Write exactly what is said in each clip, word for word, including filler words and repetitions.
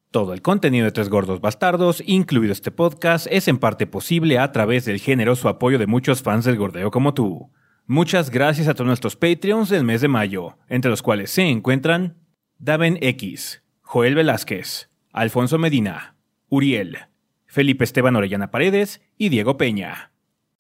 Todo el contenido de Tres Gordos Bastardos, incluido este podcast, es en parte posible a través del generoso apoyo de muchos fans del gordeo como tú. Muchas gracias a todos nuestros Patreons del mes de mayo, entre los cuales se encuentran Daven X, Joel Velázquez, Alfonso Medina, Uriel, Felipe Esteban Orellana Paredes y Diego Peña.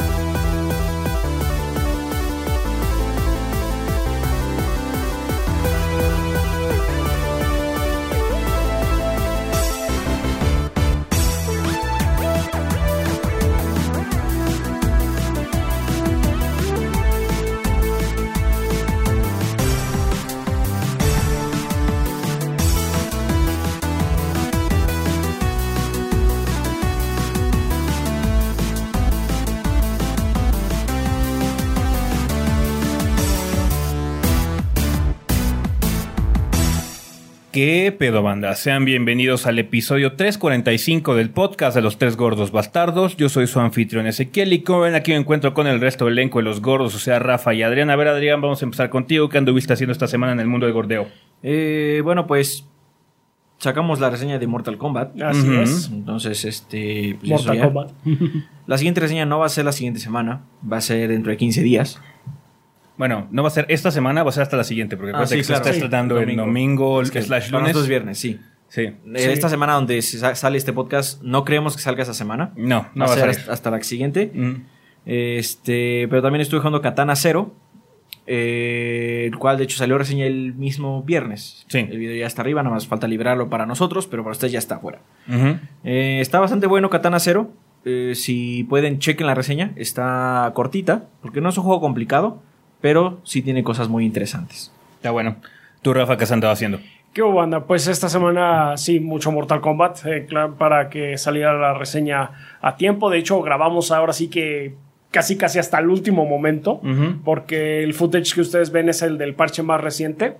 ¿Qué pedo, banda? Sean bienvenidos al episodio trescientos cuarenta y cinco del podcast de los Tres Gordos Bastardos. Yo soy su anfitrión Ezequiel y como ven aquí me encuentro con el resto del elenco de los gordos, o sea, Rafa y Adrián. A ver, Adrián, vamos a empezar contigo. ¿Qué anduviste haciendo esta semana en el mundo del gordeo? Eh, bueno, pues sacamos la reseña de Mortal Kombat. Así uh-huh. es. Entonces, este... Pues Mortal eso ya. Kombat. La siguiente reseña no va a ser la siguiente semana, va a ser dentro de quince días. Bueno, no va a ser esta semana, va a ser hasta la siguiente, porque ah, sí, que claro, se está sí, tratando el domingo, domingo es que slash lunes. Para nosotros viernes, sí. Sí. Eh, sí. Esta semana donde se sale este podcast, no creemos que salga esa semana. No, no va, va a ser ser hasta, hasta la siguiente. Mm. Este, pero también estuve jugando Katana Zero, eh, el cual de hecho salió reseña el mismo viernes. Sí. El video ya está arriba, nada más falta liberarlo para nosotros, pero para ustedes ya está afuera. Uh-huh. Eh, está bastante bueno Katana Zero. Eh, si pueden, chequen la reseña. Está cortita, porque no es un juego complicado, pero sí tiene cosas muy interesantes. Está bueno. ¿Tú, Rafa, qué has andado haciendo? ¿Qué hubo, banda? Pues esta semana sí, mucho Mortal Kombat, eh, claro, para que saliera la reseña a tiempo. De hecho, grabamos ahora sí que casi casi hasta el último momento, Uh-huh. porque el footage que ustedes ven es el del parche más reciente,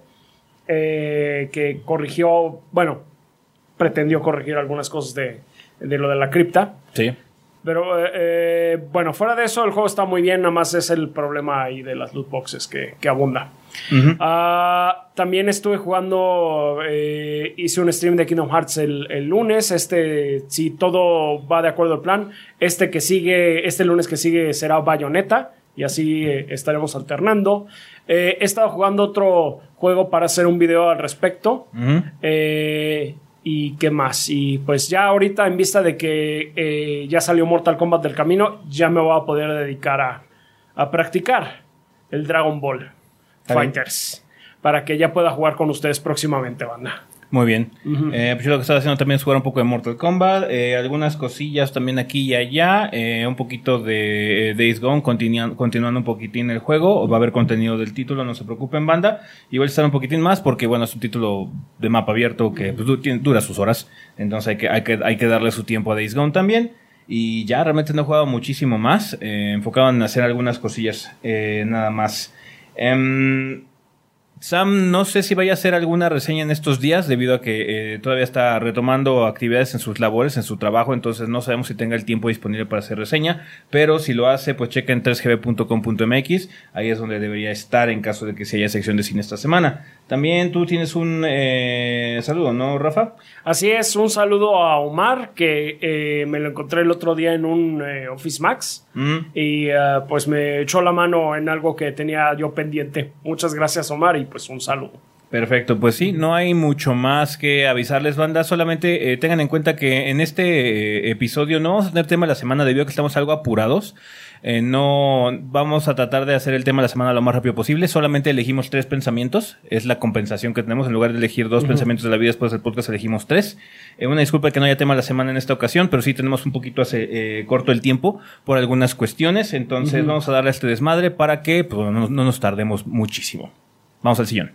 eh, que corrigió, bueno, pretendió corregir algunas cosas de, de lo de la cripta. Sí. Pero eh, eh, bueno, fuera de eso el juego está muy bien, nada más es el problema ahí de las loot boxes que, que abunda. Uh-huh. Uh, también estuve jugando, eh, hice un stream de Kingdom Hearts el, el lunes. Este, si todo va de acuerdo al plan, este que sigue, este lunes que sigue será Bayonetta y así eh, estaremos alternando. Eh, he estado jugando otro juego para hacer un video al respecto. Uh-huh. Eh, ¿Y qué más? Y pues ya ahorita, en vista de que eh, ya salió Mortal Kombat del camino, ya me voy a poder dedicar a, a practicar el Dragon Ball Fighters para que ya pueda jugar con ustedes próximamente, banda. Muy bien. Uh-huh. Eh, pues yo lo que estaba haciendo también es jugar un poco de Mortal Kombat, eh, algunas cosillas también aquí y allá, eh, un poquito de eh, Days Gone, continu- continuando un poquitín el juego. Va a haber contenido del título, no se preocupen, banda. Igual estar un poquitín más porque, bueno, es un título de mapa abierto que pues, du- tiene- dura sus horas, entonces hay que, hay que, hay que darle su tiempo a Days Gone también. Y ya realmente no he jugado muchísimo más, eh, enfocado en hacer algunas cosillas, eh, nada más. Eh, Sam, no sé si vaya a hacer alguna reseña en estos días debido a que eh, todavía está retomando actividades en sus labores, en su trabajo, entonces no sabemos si tenga el tiempo disponible para hacer reseña, pero si lo hace, pues chequen tres g b punto com punto m x, ahí es donde debería estar en caso de que se haya sección de cine esta semana. También tú tienes un eh, saludo, ¿no, Rafa? Así es, un saludo a Omar, que eh, me lo encontré el otro día en un eh, Office Max Mm. y uh, pues me echó la mano en algo que tenía yo pendiente. Muchas gracias, Omar, y pues un saludo. Perfecto, pues sí, no hay mucho más que avisarles, banda, solamente eh, tengan en cuenta que en este eh, episodio no vamos a tener tema de la semana debido a que estamos algo apurados. Eh, no vamos a tratar de hacer el tema de la semana lo más rápido posible. Solamente elegimos tres pensamientos. Es la compensación que tenemos. En lugar de elegir dos uh-huh. pensamientos de la vida después del podcast, elegimos tres. Eh, una disculpa que no haya tema de la semana en esta ocasión, pero sí tenemos un poquito hace, eh, corto el tiempo por algunas cuestiones. Entonces uh-huh. vamos a darle a este desmadre para que pues, no, no nos tardemos muchísimo. Vamos al sillón.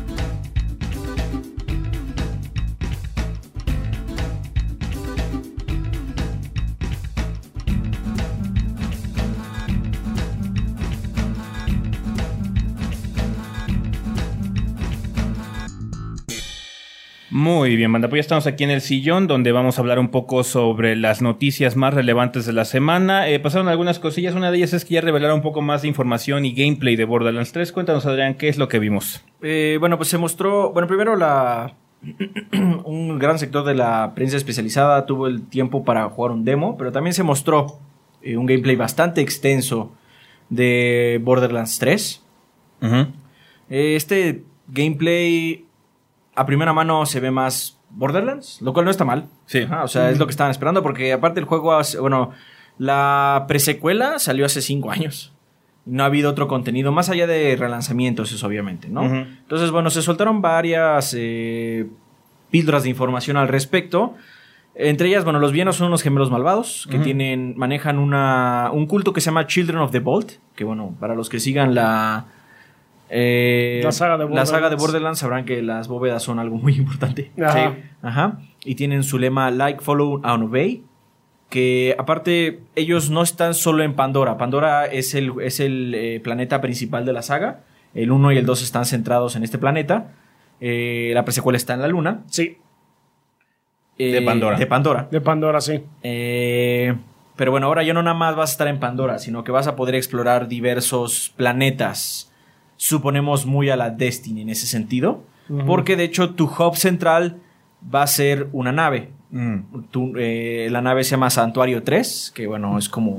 Muy bien, banda, pues ya estamos aquí en el sillón donde vamos a hablar un poco sobre las noticias más relevantes de la semana. Eh, pasaron algunas cosillas, una de ellas es que ya revelaron un poco más de información y gameplay de Borderlands tres. Cuéntanos, Adrián, ¿qué es lo que vimos? Eh, bueno, pues se mostró, bueno, primero la un gran sector de la prensa especializada tuvo el tiempo para jugar un demo, pero también se mostró eh, un gameplay bastante extenso de Borderlands tres. Uh-huh. Eh, este gameplay a primera mano se ve más Borderlands, lo cual no está mal. Sí. Ajá, o sea, uh-huh. es lo que estaban esperando, porque aparte el juego, hace, bueno, la presecuela salió hace cinco años. No ha habido otro contenido, más allá de relanzamientos, eso obviamente, ¿no? Uh-huh. Entonces, bueno, se soltaron varias eh, píldoras de información al respecto. Entre ellas, bueno, los villanos son unos gemelos malvados que uh-huh. tienen, manejan una, un culto que se llama Children of the Vault, que bueno, para los que sigan la, eh, la, saga, de la saga de Borderlands sabrán que las bóvedas son algo muy importante. Ajá. Sí. Ajá. Y tienen su lema Like, Follow and Obey. Que aparte ellos no están solo en Pandora. Pandora es el, es el eh, planeta principal de la saga. El uno y el dos están centrados en este planeta. Eh, la presecuela está en la luna. Sí. Eh, de Pandora. De Pandora. De Pandora, sí. Eh, pero bueno, ahora ya no nada más vas a estar en Pandora, sino que vas a poder explorar diversos planetas. Suponemos muy a la Destiny en ese sentido. Uh-huh. Porque de hecho tu hub central va a ser una nave. Mm. Tu, eh, la nave se llama Santuario tres, que bueno, es como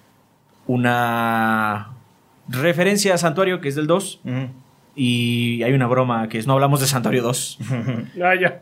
una referencia a Santuario, que es del dos. Mm. Y hay una broma que es no hablamos de Santuario dos. Ah, ya.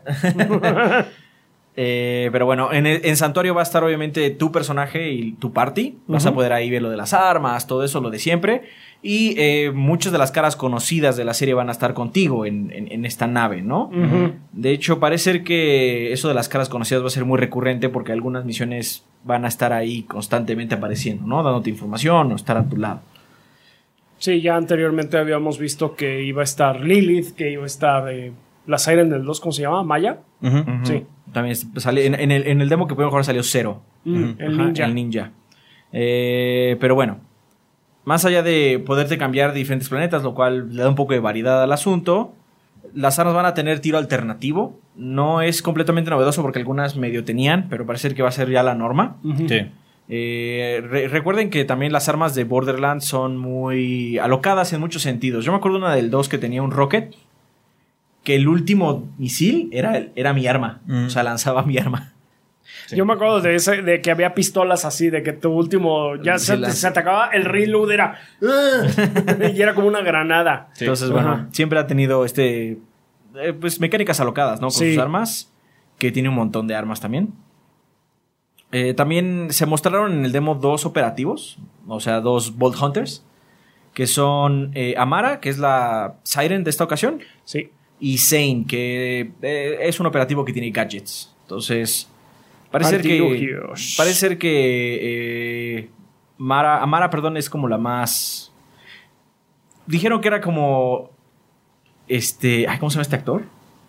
eh, pero bueno, en, en Santuario va a estar obviamente tu personaje y tu party. Vas uh-huh. a poder ahí ver lo de las armas, todo eso, lo de siempre. Y eh, muchas de las caras conocidas de la serie van a estar contigo en, en, en esta nave, ¿no? Uh-huh. De hecho, parece ser que eso de las caras conocidas va a ser muy recurrente porque algunas misiones van a estar ahí constantemente apareciendo, ¿no? Dándote información o estar a tu lado. Sí, ya anteriormente habíamos visto que iba a estar Lilith, que iba a estar eh, la Siren del dos, ¿cómo se llama? ¿Maya? Uh-huh. Uh-huh. Sí. También sale, en, en, el, en el demo que pudieron jugar salió Zero. Uh-huh. Uh-huh. El Ajá, ninja. El ninja. Eh, pero bueno. Más allá de poderte cambiar de diferentes planetas, lo cual le da un poco de variedad al asunto, las armas van a tener tiro alternativo. No es completamente novedoso porque algunas medio tenían, pero parece que va a ser ya la norma. Uh-huh. Sí. Eh, re- recuerden que también las armas de Borderlands son muy alocadas en muchos sentidos. Yo me acuerdo una del dos que tenía un rocket, que el último misil era, era mi arma. Uh-huh. O sea, lanzaba mi arma. Sí. Yo me acuerdo de ese, de que había pistolas así, de que tu último ya se, se atacaba, el reload era y era como una granada. Sí. Entonces, bueno, ajá. siempre ha tenido este eh, pues mecánicas alocadas, ¿no? Con sí. sus armas, que tiene un montón de armas también. Eh, también se mostraron en el demo dos operativos, o sea, dos Bolt Hunters, que son eh, Amara, que es la Siren de esta ocasión, sí. y Zane, que eh, es un operativo que tiene gadgets. Entonces... Parece ser que, parece ser que eh, Mara, Amara, perdón, es como la más... Dijeron que era como... Este... Ay, ¿cómo se llama este actor?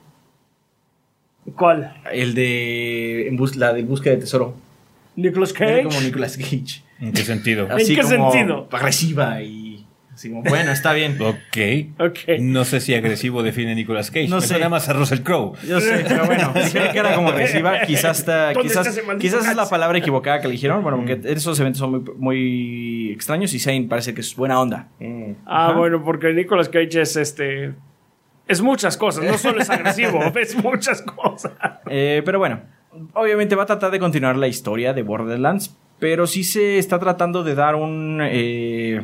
¿Cuál? El de... En bus, la del búsqueda de tesoro. ¿Nicolas Cage? Era como Nicolas Cage. ¿En qué sentido? Así ¿En qué como sentido? Agresiva y... Así como, bueno, está bien. Ok. okay. No sé si agresivo define Nicolas Cage. No Me sé. suena más a Russell Crowe. Yo sé, pero bueno. Dijeron que era como agresiva. Quizás está, quizás, quizás es la palabra equivocada que le dijeron. Bueno, porque mm. esos eventos son muy, muy extraños y Zane parece que es buena onda. Mm. Ah, ajá. Bueno, porque Nicolas Cage es este... Es muchas cosas, no solo es agresivo, es muchas cosas. Eh, pero bueno, obviamente va a tratar de continuar la historia de Borderlands, pero sí se está tratando de dar un... Eh,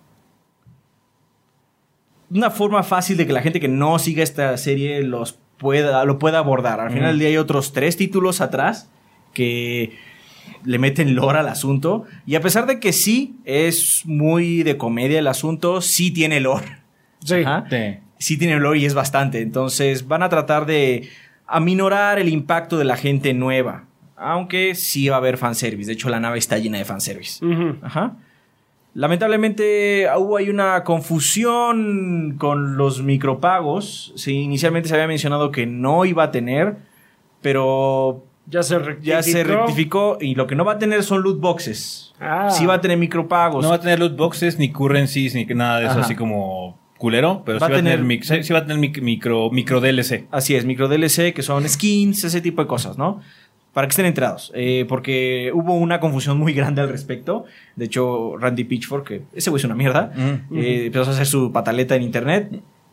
una forma fácil de que la gente que no siga esta serie los pueda, lo pueda abordar. Al mm. final del día hay otros tres títulos atrás que le meten lore al asunto. Y a pesar de que sí es muy de comedia el asunto, sí tiene lore. Sí. Ajá. Sí. Sí tiene lore y es bastante. Entonces van a tratar de aminorar el impacto de la gente nueva. Aunque sí va a haber fanservice. De hecho, la nave está llena de fanservice. Uh-huh. Ajá. Lamentablemente hubo ahí una confusión con los micropagos. Sí, inicialmente se había mencionado que no iba a tener, pero ya se rectificó. Ya se rectificó y lo que no va a tener son loot boxes. Ah. Sí va a tener micropagos. No va a tener loot boxes, ni currencies, ni nada de eso. Ajá. Así como culero, pero va sí, va tener, tener, sí, sí va a tener micro, micro D L C. Así es, micro D L C, que son skins, ese tipo de cosas, ¿no? Para que estén enterados, eh, porque hubo una confusión muy grande al respecto. De hecho, Randy Pitchford, que ese güey es una mierda, mm. eh, empezó a hacer su pataleta en internet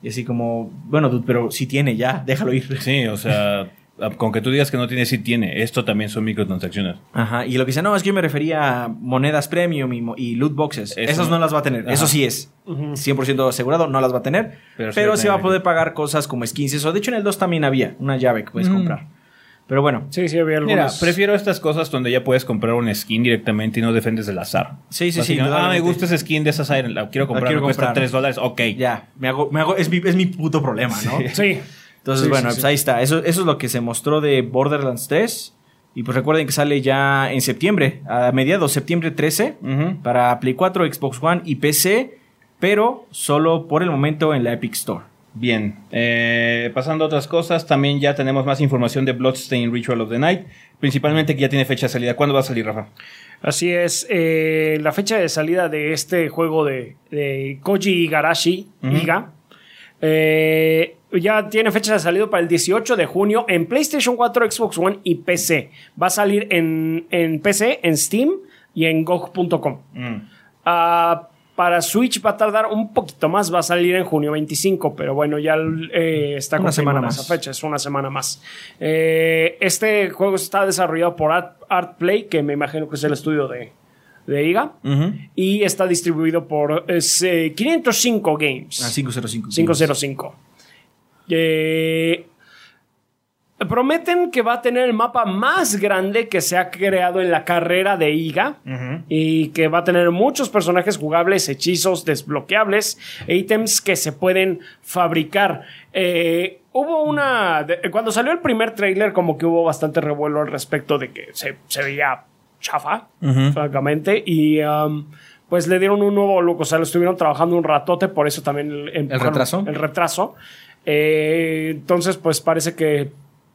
Y así como, bueno, dude, pero sí tiene ya, déjalo ir. Sí, o sea, con que tú digas que no tiene, sí tiene. Esto también son microtransacciones. Ajá, y lo que dice, no, es que yo me refería a monedas premium y, mo- y loot boxes. Eso Esos no. no las va a tener. Ajá. Eso sí es cien por ciento asegurado, no las va a tener. Pero Pero, sí sí va a va a tener. poder pagar cosas como skins. Eso, de hecho, en el dos también había una llave que puedes Mm. comprar. Pero bueno, Sí, sí, había Mira, algunos. prefiero estas cosas donde ya puedes comprar un skin directamente y no dependes del azar. Sí, sí, sí, Básicamente, ah, me totalmente. gusta ese skin de esa Siren, la quiero comprar, quiero me cuesta comprar. tres dólares, ok. ya, me hago, me hago, es mi, es mi puto problema, ¿no? Sí. Entonces, Sí, bueno, sí, pues sí. ahí está. Eso, eso es lo que se mostró de Borderlands tres. Y pues recuerden que sale ya en septiembre, a mediados, septiembre trece, Ujú. para Play cuatro, Xbox One y P C, pero solo por el momento en la Epic Store. Bien, eh, pasando a otras cosas, también ya tenemos más información de Bloodstained Ritual of the Night, principalmente que ya tiene fecha de salida. ¿Cuándo va a salir, Rafa? Así es. eh, la fecha de salida de este juego de, de Koji Igarashi, Ujú. Iga, eh, ya tiene fecha de salida para el dieciocho de junio en PlayStation cuatro, Xbox One y P C. Va a salir en, en P C, en Steam y en G O G punto com. Mm. Ah, para Switch va a tardar un poquito más, va a salir en junio veinticinco, pero bueno, ya eh, está Una confirmada semana más. esa fecha, es una semana más. Eh, este juego está desarrollado por Art, Artplay, que me imagino que es el estudio de, de Iga, Ujú. y está distribuido por es, eh, quinientos cinco Games. Ah, quinientos cinco. quinientos cinco. Eh, prometen que va a tener el mapa más grande que se ha creado en la carrera de Iga. Ujú. Y que va a tener muchos personajes jugables, hechizos desbloqueables, e ítems que se pueden fabricar. Eh, hubo una... de- cuando salió el primer tráiler, como que hubo bastante revuelo al respecto de que se, se veía chafa, Ujú. francamente, y um, pues le dieron un nuevo look, o sea, lo estuvieron trabajando un ratote, por eso también el, empujaron retraso? El retraso. Eh, entonces, pues parece que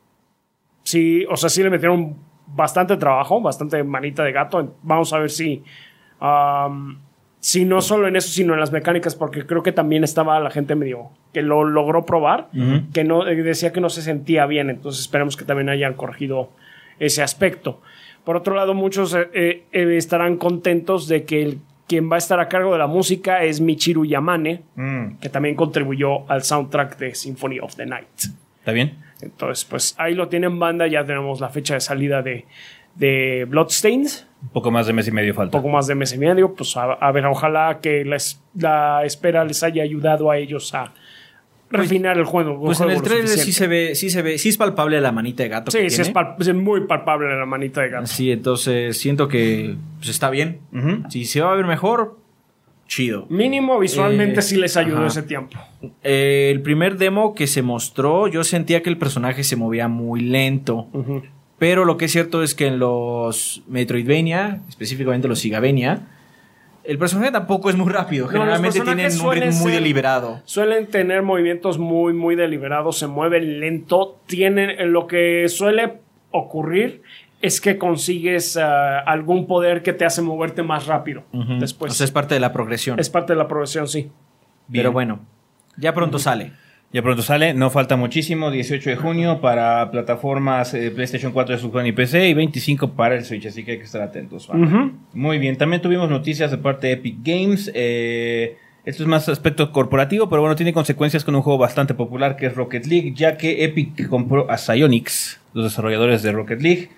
sí, o sea, sí le metieron bastante trabajo, bastante manita de gato. Vamos a ver si, um, si no solo en eso, sino en las mecánicas, porque creo que también estaba la gente medio que lo logró probar, Ujú. que no eh, decía que no se sentía bien. Entonces esperemos que también hayan corregido ese aspecto. Por otro lado, muchos eh, eh, estarán contentos de que el, quien va a estar a cargo de la música es Michiru Yamane, Mm. que también contribuyó al soundtrack de Symphony of the Night. ¿Está bien? Entonces, pues ahí lo tienen, banda. Ya tenemos la fecha de salida de, de Bloodstained. Un poco más de mes y medio falta. Poco más de mes y medio. Pues a, a ver, ojalá que la, es- la espera les haya ayudado a ellos a refinar el juego. un Pues en juego el lo trailer sí suficiente. se ve, sí se ve, sí es palpable la manita de gato. Sí, que sí, es, tiene. pal- es muy palpable la manita de gato. Sí, entonces siento que pues, está bien. Ujú. Si se va a ver mejor, chido. Mínimo visualmente Eh, sí les ayudó ajá. ese tiempo. Eh, el primer demo que se mostró, yo sentía que el personaje se movía muy lento. Ujú. Pero lo que es cierto es que en los Metroidvania, específicamente los Sigavenia, el personaje tampoco es muy rápido. los Generalmente tienen personajes un ritmo suelen muy ser- deliberado. Suelen tener movimientos muy, muy deliberados, se mueven lento. Tienen lo que suele ocurrir es que consigues ah, algún poder que te hace moverte más rápido. Ujú. Después O sea, es parte de la progresión. es parte de la progresión, sí. Bien. Pero bueno, ya pronto sale. Ya pronto sale, no falta muchísimo, dieciocho de junio para plataformas eh, PlayStation cuatro, Xbox One y P C y veinticinco para el Switch, así que hay que estar atentos. ¿vale? Ujú. Muy bien, también tuvimos noticias de parte de Epic Games. eh, esto es más aspecto corporativo, pero bueno, tiene consecuencias con un juego bastante popular que es Rocket League, ya que Epic compró a Psyonix, los desarrolladores de Rocket League.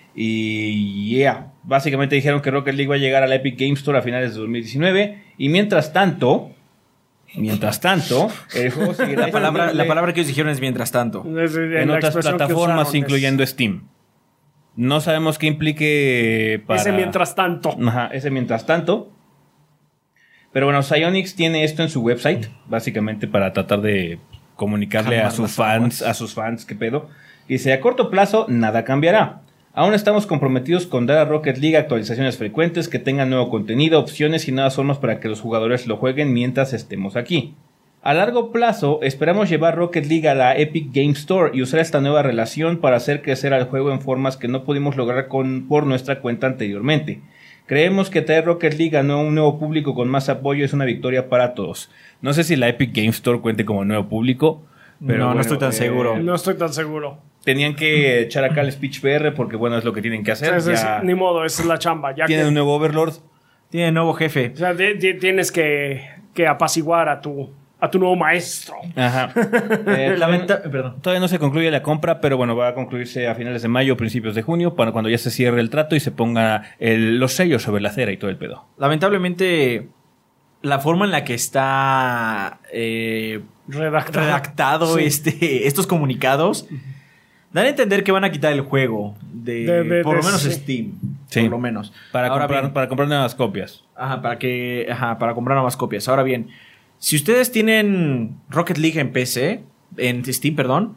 Y yeah, básicamente dijeron que Rocket League va a llegar a la Epic Games Store a finales de dos mil diecinueve. Y mientras tanto, mientras tanto, el juego seguirá La palabra, disponible la palabra que ellos dijeron es mientras tanto. Es- en la otras expresión que plataformas, usaron es- incluyendo Steam. No sabemos qué implique para... Ese mientras tanto. Ajá, ese mientras tanto. Pero bueno, Psyonix tiene esto en su website, básicamente para tratar de comunicarle a Calmar sus las fans, aguas. a sus fans, qué pedo. Dice, a corto plazo, nada cambiará. Aún estamos comprometidos con dar a Rocket League actualizaciones frecuentes que tengan nuevo contenido, opciones y nuevas formas para que los jugadores lo jueguen mientras estemos aquí. A largo plazo, esperamos llevar Rocket League a la Epic Game Store y usar esta nueva relación para hacer crecer al juego en formas que no pudimos lograr con, por nuestra cuenta anteriormente. Creemos que traer Rocket League a un nuevo público con más apoyo es una victoria para todos. No sé si la Epic Game Store cuente como nuevo público, pero No, no bueno, estoy tan eh, seguro. No estoy tan seguro. Tenían que echar acá el speech P R porque bueno, es lo que tienen que hacer. Es- es- Ya ni modo, esa es la chamba. Ya tienen que, un nuevo Overlord. Tiene nuevo jefe. o sea, ti- ti- tienes que, que apaciguar a tu, a tu nuevo maestro. Ajá. Eh, Lamenta- perdón. Todavía no se concluye la compra, pero bueno, va a concluirse a finales de mayo o principios de junio, para cuando ya se cierre el trato y se ponga el- los sellos sobre la acera y todo el pedo. Lamentablemente, la forma en la que está eh, Redactado. redactado Sí. este, estos comunicados dan a entender que van a quitar el juego de, De- de- por lo de- menos sí. Steam, Sí. por lo menos. Para, Ahora comprar, bien, para comprar nuevas copias. ajá, para que, ajá, para comprar nuevas copias. Ahora bien, si ustedes tienen Rocket League en P C, en Steam, perdón,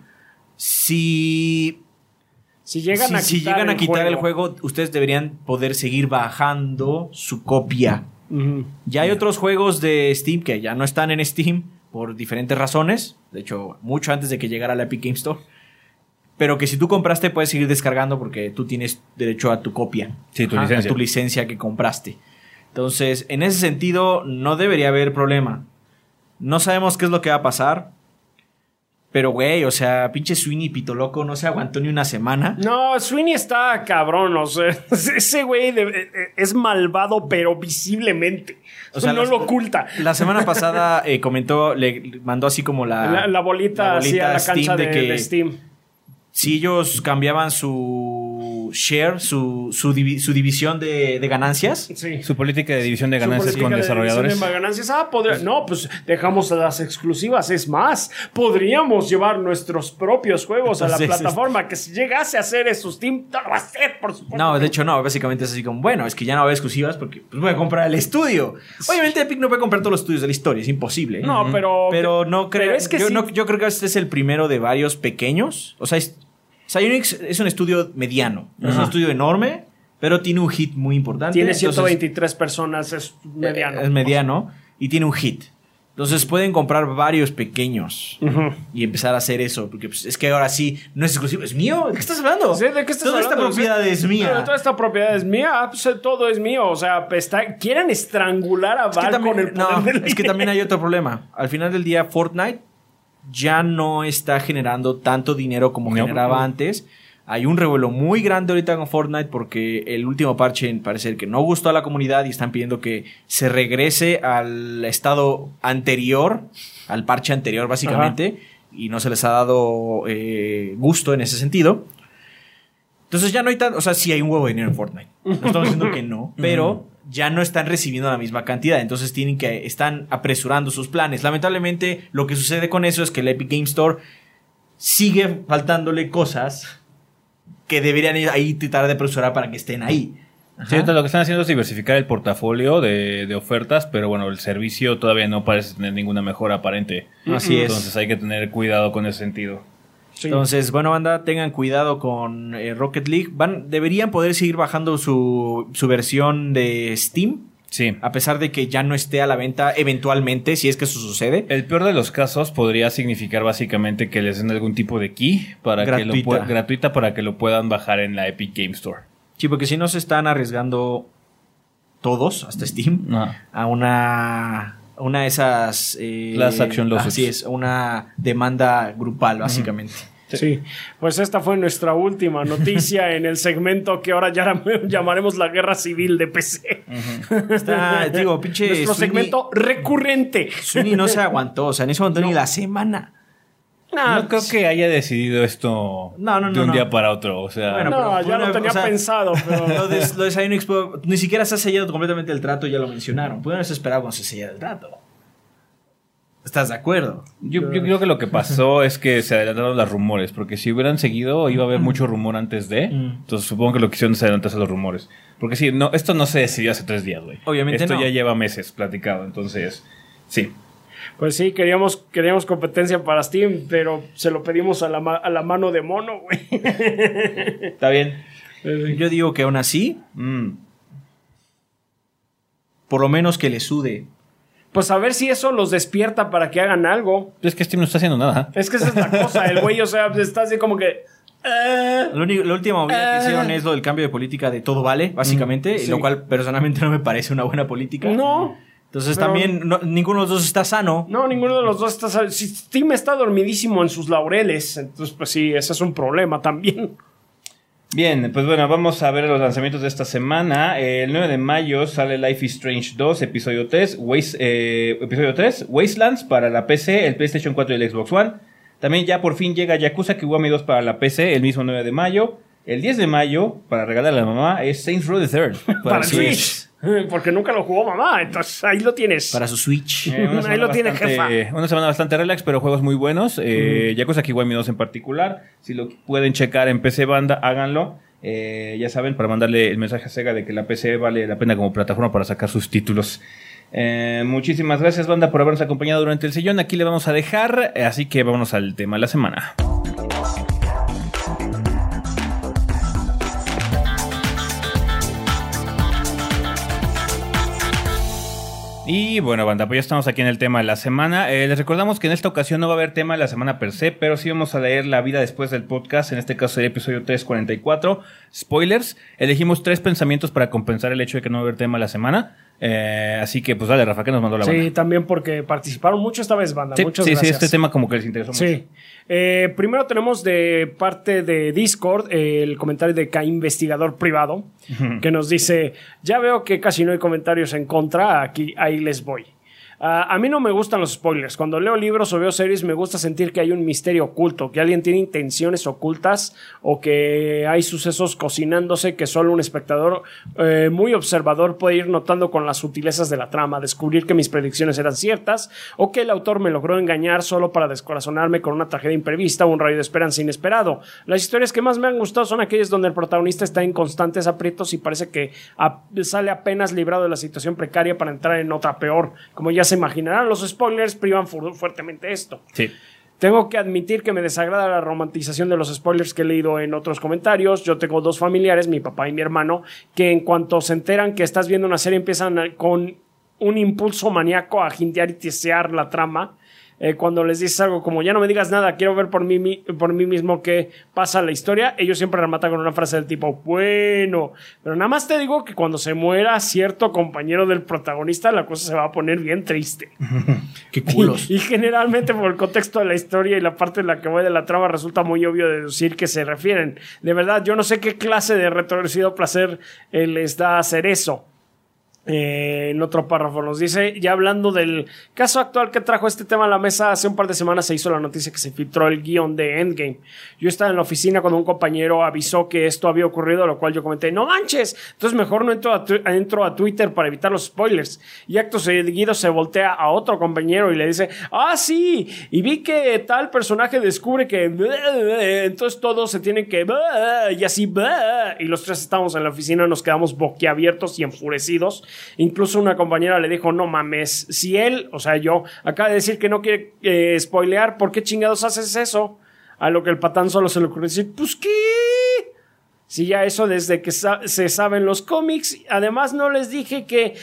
si Si llegan si, a si quitar, llegan a el, quitar juego, el juego, ustedes deberían poder seguir bajando su copia. Ujú. Ya hay otros juegos de Steam que ya no están en Steam por diferentes razones. De hecho, mucho antes de que llegara la Epic Game Store. Pero que si tú compraste puedes seguir descargando porque tú tienes derecho a tu copia. Sí, tu Ajá, licencia. a tu licencia que compraste. Entonces, en ese sentido, no debería haber problema. No sabemos qué es lo que va a pasar. Pero, güey, o sea, pinche Sweeney Pito Loco no se aguantó ni una semana. No, Sweeney está cabrón, o sea, ese güey de- es malvado, pero visiblemente. O sea, no las- lo oculta. La semana pasada eh, comentó, le mandó así como la, La, la bolita, la así a la Steam cancha de, que de Steam. si ellos cambiaban su share, su, su, divi- su división de, de ganancias, Sí. Su política de división de Su ganancias política con de desarrolladores. división de ganancias. Ah, podría- no, pues dejamos las exclusivas. Es más, podríamos llevar nuestros propios juegos a la Entonces, plataforma. Que si llegase a hacer eso, Steam no lo va a hacer, por supuesto. no, de hecho no, básicamente es así como, bueno, es que ya no va a haber exclusivas porque pues, voy a comprar el estudio. Obviamente Epic no puede comprar todos los estudios de la historia, es imposible. No, pero. Pero no creo, pero es que yo, sí. no- yo creo que este es el primero de varios pequeños. O sea, es- Psyonix es un estudio mediano, no es un Ajá. estudio enorme, pero tiene un hit muy importante. Tiene Entonces, ciento veintitrés personas, es mediano. Es mediano y tiene un hit. Entonces pueden comprar varios pequeños Ujú. y empezar a hacer eso. Porque pues, es que ahora sí, no es exclusivo. ¿Es mío? ¿De qué estás hablando? Sí, ¿de qué estás Toda esta hablando? propiedad Sí. es mía. Pero toda esta propiedad es mía. Ah, pues, eh, todo es mío. O sea, está- quieren estrangular a Es que Valve también- con el poder no, del es que dinero. también hay otro problema. Al final del día, Fortnite ya no está generando tanto dinero como No. generaba antes. Hay un revuelo muy grande ahorita con Fortnite porque el último parche parece que no gustó a la comunidad y están pidiendo que se regrese al estado anterior, al parche anterior básicamente, y no se les ha dado eh, gusto en ese sentido. Entonces ya no hay tanto, o sea, sí hay un huevo de dinero en Fortnite. No estamos diciendo que no, pero ya no están recibiendo la misma cantidad, entonces tienen que están apresurando sus planes. Lamentablemente, lo que sucede con eso es que el Epic Game Store sigue faltándole cosas que deberían ir ahí tratar de apresurar para que estén ahí. Ajá. Sí, entonces lo que están haciendo es diversificar el portafolio de, de ofertas, pero bueno, el servicio todavía no parece tener ninguna mejora aparente. Así es. Entonces hay que tener cuidado con ese sentido. Sí. Entonces, bueno, banda, tengan cuidado con eh, Rocket League. Van, deberían poder seguir bajando su, su versión de Steam, Sí. a pesar de que ya no esté a la venta eventualmente, si es que eso sucede. El peor de los casos podría significar básicamente que les den algún tipo de key para que lo Gratuita. pue- gratuita para que lo puedan bajar en la Epic Game Store. Sí, porque si no se están arriesgando todos, hasta Steam, Ajá. a una, una de esas... eh, Class action lawsuits. Así es, una demanda grupal, básicamente. Sí, pues esta fue nuestra última noticia en el segmento que ahora ya llamaremos la guerra civil de P C. Está, digo, pinche Nuestro Sweeney- segmento recurrente. Sweeney no se aguantó, o sea, no se aguantó ni la semana. Nah, No creo que haya decidido esto No, no, de no, un no. día para otro. O sea, Bueno, no, pero ya bueno, lo tenía o sea, pensado, pero Lo de, lo de Psyonix, pues, ni siquiera se ha sellado completamente el trato, ya lo mencionaron. Pudieron haberse esperado cuando se sellara el trato. ¿Estás de acuerdo? yo, yo creo que lo que pasó es que se adelantaron los rumores, porque si hubieran seguido iba a haber mucho rumor antes de. Mm. Entonces supongo que lo que hicieron es adelantarse a los rumores. Porque sí, no, esto no se decidió hace tres días, güey. Obviamente Esto no. ya lleva meses platicado, entonces sí. pues sí, queríamos, queríamos competencia para Steam, pero se lo pedimos a la, ma- a la mano de mono, güey. Está bien. Yo digo que aún así, Mm. por lo menos que le sude. Pues a ver si eso los despierta para que hagan algo. Es que Steam no está haciendo nada. Es que esa es la cosa, el güey, o sea, está así como que... eh, Lo único, la última movida Ah. que hicieron es lo del cambio de política de todo vale, básicamente, sí. lo cual personalmente no me parece una buena política. no, Entonces pero- también no- ninguno de los dos está sano. no, ninguno de los dos está... sal- Si Steam está dormidísimo en sus laureles, entonces pues sí, ese es un problema también. Bien, pues bueno, vamos a ver los lanzamientos de esta semana. El nueve de mayo sale Life is Strange dos, episodio tres, Waste, eh, episodio tres, Wastelands para la P C, el PlayStation cuatro y el Xbox One. También ya por fin llega Yakuza Kiwami dos para la P C, el mismo nueve de mayo. El diez de mayo, para regalarle a la mamá, es Saints Row the Third. Para, para el Switch. Porque nunca lo jugó mamá, entonces ahí lo tienes. Para su Switch. Eh, ahí lo tiene, jefa. Una semana bastante relax, pero juegos muy buenos. Eh, mm. Yakuza Kiwami dos en particular. Si lo pueden checar en P C Banda, háganlo. Eh, ya saben, para mandarle el mensaje a Sega de que la P C vale la pena como plataforma para sacar sus títulos. Eh, muchísimas gracias, banda, por habernos acompañado durante el sillón. Aquí le vamos a dejar, así que vámonos al tema de la semana. Y bueno, banda, pues ya estamos aquí en el tema de la semana. Eh, les recordamos que en esta ocasión no va a haber tema de la semana per se, pero sí vamos a leer la vida después del podcast. En este caso sería el episodio trescientos cuarenta y cuatro. Spoilers. Elegimos tres pensamientos para compensar el hecho de que no va a haber tema de la semana. Eh, así que pues dale, Rafa, ¿qué nos mandó la banda? Sí, también porque participaron mucho esta vez, banda. Sí, Muchas sí, gracias. Sí, este tema como que les interesó mucho. Sí. Eh, primero tenemos de parte de Discord eh, el comentario de K Investigador Privado, uh-huh. que nos dice: ya veo que casi no hay comentarios en contra, aquí ahí les voy. Uh, a mí no me gustan los spoilers. Cuando leo libros o veo series me gusta sentir que hay un misterio oculto, que alguien tiene intenciones ocultas o que hay sucesos cocinándose que solo un espectador eh, muy observador puede ir notando con las sutilezas de la trama, descubrir que mis predicciones eran ciertas o que el autor me logró engañar solo para descorazonarme con una tragedia imprevista o un rayo de esperanza inesperado. Las historias que más me han gustado son aquellas donde el protagonista está en constantes aprietos y parece que a- sale apenas librado de la situación precaria para entrar en otra peor. Como ya se imaginarán, los spoilers privan fu- fuertemente esto. Sí. Tengo que admitir que me desagrada la romantización de los spoilers que he leído en otros comentarios. Yo tengo dos familiares, mi papá y mi hermano, que en cuanto se enteran que estás viendo una serie empiezan a, con un impulso maníaco a jintear y tisear la trama. Eh, cuando les dices algo como ya no me digas nada, quiero ver por mí, mi, por mí mismo qué pasa en la historia, ellos siempre rematan con una frase del tipo bueno, pero nada más te digo que cuando se muera cierto compañero del protagonista la cosa se va a poner bien triste. Qué culos. Y, y generalmente por el contexto de la historia y la parte en la que voy de la trama resulta muy obvio deducir que se refieren. De verdad, yo no sé qué clase de retorcido placer eh, les da hacer eso. Eh, en otro párrafo nos dice, ya hablando del caso actual que trajo este tema a la mesa, hace un par de semanas se hizo la noticia que se filtró el guión de Endgame. Yo estaba en la oficina cuando un compañero avisó que esto había ocurrido, a lo cual yo comenté, no manches, entonces mejor no entro a, tu- entro a Twitter para evitar los spoilers. Y acto seguido se voltea a otro compañero y le dice, ah sí, y vi que tal personaje descubre que entonces todos se tienen que y así, y los tres estábamos en la oficina, nos quedamos boquiabiertos y enfurecidos. Incluso una compañera le dijo, no mames, si él, o sea yo, acaba de decir que no quiere eh, spoilear, ¿por qué chingados haces eso? A lo que el patán solo se le ocurrió decir, pues ¿qué? Si ya eso desde que sa- se saben los cómics, además no les dije que...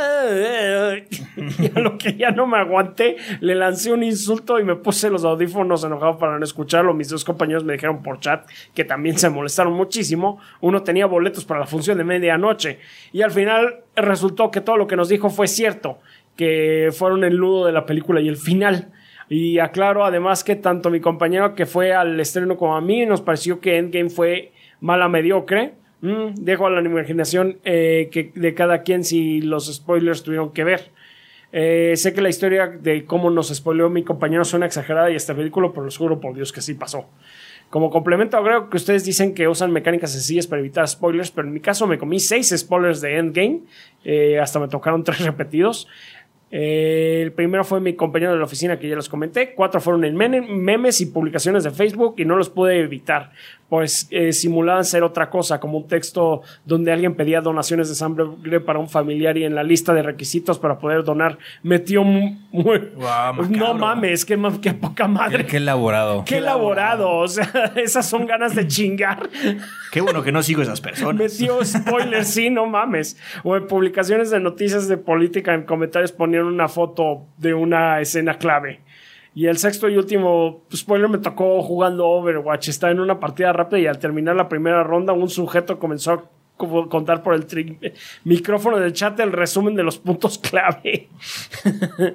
Y a lo que ya no me aguanté, le lancé un insulto y me puse los audífonos enojado para no escucharlo. Mis dos compañeros me dijeron por chat que también se molestaron muchísimo. Uno tenía boletos para la función de medianoche y al final resultó que todo lo que nos dijo fue cierto, que fueron el nudo de la película y el final. Y aclaro además que tanto mi compañero que fue al estreno como a mí nos pareció que Endgame fue mala mediocre. Mm, dejo a la imaginación eh, que de cada quien si los spoilers tuvieron que ver. Eh, sé que la historia de cómo nos spoileó mi compañero suena exagerada y hasta ridículo, pero les juro por Dios que sí pasó. Como complemento agrego que ustedes dicen que usan mecánicas sencillas para evitar spoilers, pero en mi caso me comí seis spoilers de Endgame, eh, hasta me tocaron tres repetidos. Eh, el primero fue mi compañero de la oficina que ya los comenté. Cuatro fueron en memes y publicaciones de Facebook y no los pude evitar, pues eh, simulaban ser otra cosa, como un texto donde alguien pedía donaciones de sangre para un familiar y en la lista de requisitos para poder donar metió muy, Wow, no mames, qué, qué poca madre, Qué, qué elaborado. qué elaborado, o sea, esas son ganas de chingar. Qué bueno que no sigo esas personas. Metió spoilers, sí, no mames. O en publicaciones de noticias de política en comentarios ponían una foto de una escena clave. Y el sexto y último spoiler me tocó jugando Overwatch. Estaba en una partida rápida y al terminar la primera ronda un sujeto comenzó a contar por el tri- micrófono del chat el resumen de los puntos clave.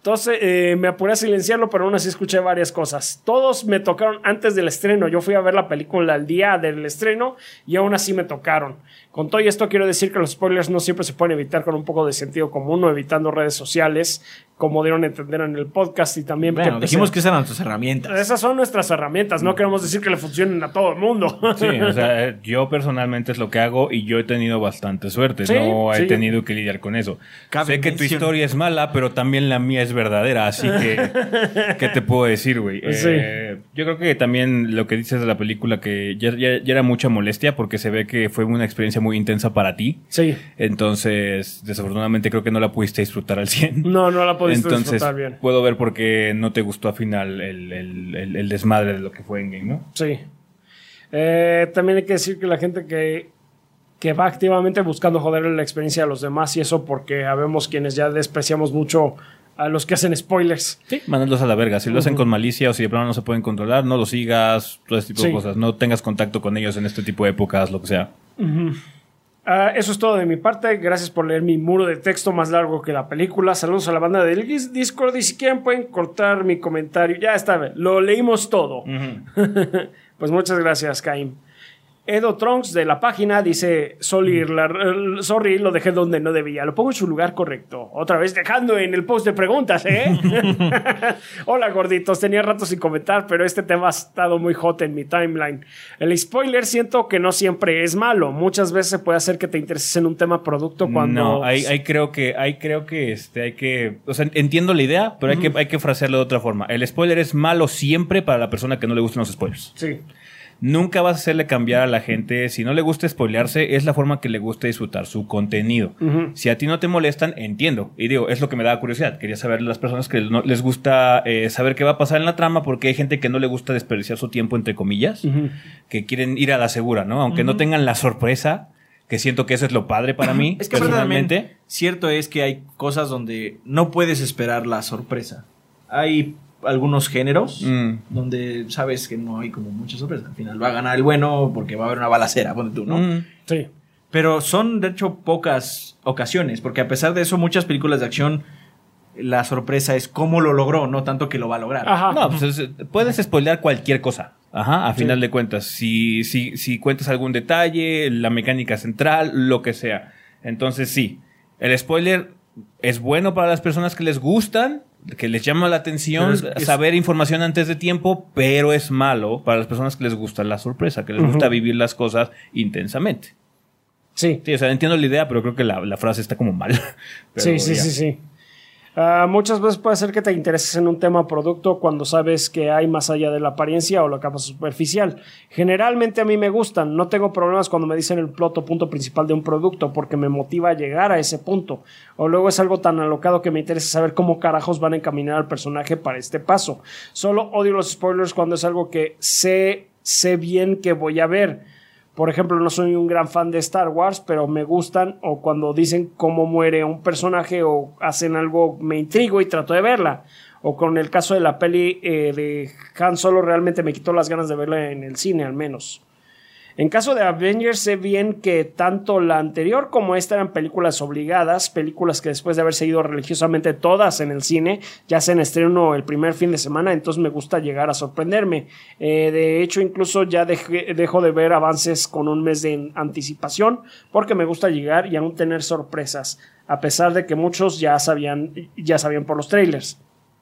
Entonces eh, me apuré a silenciarlo, pero aún así escuché varias cosas. Todos me tocaron antes del estreno. Yo fui a ver la película el día del estreno y aún así me tocaron. Con todo esto quiero decir que los spoilers no siempre se pueden evitar con un poco de sentido común o evitando redes sociales, como dieron a entender en el podcast y también... Bueno, que dijimos que esas eran nuestras herramientas. Esas son nuestras herramientas, no queremos decir que le funcionen a todo el mundo. Sí, o sea, yo personalmente es lo que hago y yo he tenido bastante suerte, sí, no he sí. tenido que lidiar con eso. Cabe sé que tu mención. historia es mala, pero también la mía es verdadera, así que ¿qué te puedo decir, güey? Sí. Eh, yo creo que también lo que dices de la película, que ya, ya, ya era mucha molestia porque se ve que fue una experiencia muy intensa para ti. Sí. Entonces, desafortunadamente creo que no la pudiste disfrutar al cien. No, no la pudiste Entonces, disfrutar bien. puedo ver por qué no te gustó al final el, el, el, el desmadre de lo que fue Endgame, ¿no? Sí. Eh, también hay que decir que la gente que, que va activamente buscando joderle la experiencia a los demás, y eso porque habemos quienes ya despreciamos mucho a los que hacen spoilers. Sí, mandarlos a la verga. Si lo hacen con malicia o si de plano no se pueden controlar, no los sigas, todo ese tipo Sí. de cosas. No tengas contacto con ellos en este tipo de épocas, lo que sea. Uh, eso es todo de mi parte. Gracias por leer mi muro de texto más largo que la película. Saludos a la banda del Discord y si quieren pueden cortar mi comentario. Ya está, lo leímos todo. Uh-huh. Pues muchas gracias, Caim. Edo Trunks de la página dice: sorry, la, sorry, lo dejé donde no debía. Lo pongo en su lugar correcto. Otra vez dejando en el post de preguntas, ¿eh? Hola, gorditos. Tenía rato sin comentar, pero este tema ha estado muy hot en mi timeline. El spoiler siento que no siempre es malo. Muchas veces se puede hacer que te intereses en un tema producto cuando... No, ahí, ahí creo que, ahí creo que este, hay que... O sea, entiendo la idea, pero hay, uh-huh. que, hay que frasearlo de otra forma. El spoiler es malo siempre para la persona que no le gustan los spoilers. Sí. Nunca vas a hacerle cambiar a la gente. Si no le gusta spoilearse, es la forma que le gusta disfrutar su contenido. Uh-huh. Si a ti no te molestan, entiendo. Y digo, es lo que me da curiosidad. Quería saber las personas que no, les gusta eh, saber qué va a pasar en la trama, porque hay gente que no le gusta desperdiciar su tiempo, entre comillas, uh-huh. que quieren ir a la segura, ¿no? Aunque uh-huh. no tengan la sorpresa, que siento que eso es lo padre para mí, es que personalmente. Cierto es que hay cosas donde no puedes esperar la sorpresa. Hay algunos géneros mm. donde sabes que no hay como mucha sorpresa. Al final va a ganar el bueno porque va a haber una balacera, ponte tú, ¿no? Mm. Sí. Pero son, de hecho, pocas ocasiones, porque a pesar de eso, muchas películas de acción, la sorpresa es cómo lo logró, no tanto que lo va a lograr. Ajá. No, pues es, puedes spoilear cualquier cosa. Ajá, a sí. final de cuentas. Si, si, si cuentas algún detalle, la mecánica central, lo que sea. Entonces, sí. El spoiler es bueno para las personas que les gustan, que les llama la atención es, es, saber información antes de tiempo, pero es malo para las personas que les gusta la sorpresa, que les uh-huh. gusta vivir las cosas intensamente. Sí. Sí, o sea, entiendo la idea, pero creo que la, la frase está como mal. Pero sí, sí, ya. sí, sí. Uh, muchas veces puede ser que te intereses en un tema o producto cuando sabes que hay más allá de la apariencia o la capa superficial. Generalmente a mí me gustan, no tengo problemas cuando me dicen el plot o punto principal de un producto porque me motiva a llegar a ese punto. O luego es algo tan alocado que me interesa saber cómo carajos van a encaminar al personaje para este paso. Solo odio los spoilers cuando es algo que sé, sé bien que voy a ver. Por ejemplo, no soy un gran fan de Star Wars, pero me gustan, o cuando dicen cómo muere un personaje o hacen algo, me intrigo y trato de verla. O con el caso de la peli eh, de Han Solo, realmente me quitó las ganas de verla en el cine, al menos. En caso de Avengers, sé bien que tanto la anterior como esta eran películas obligadas, películas que después de haber seguido religiosamente todas en el cine, ya se en estreno el primer fin de semana, entonces me gusta llegar a sorprenderme. Eh, de hecho, incluso ya dejé, dejo de ver avances con un mes de anticipación, porque me gusta llegar y aún tener sorpresas, a pesar de que muchos ya sabían, ya sabían por los trailers.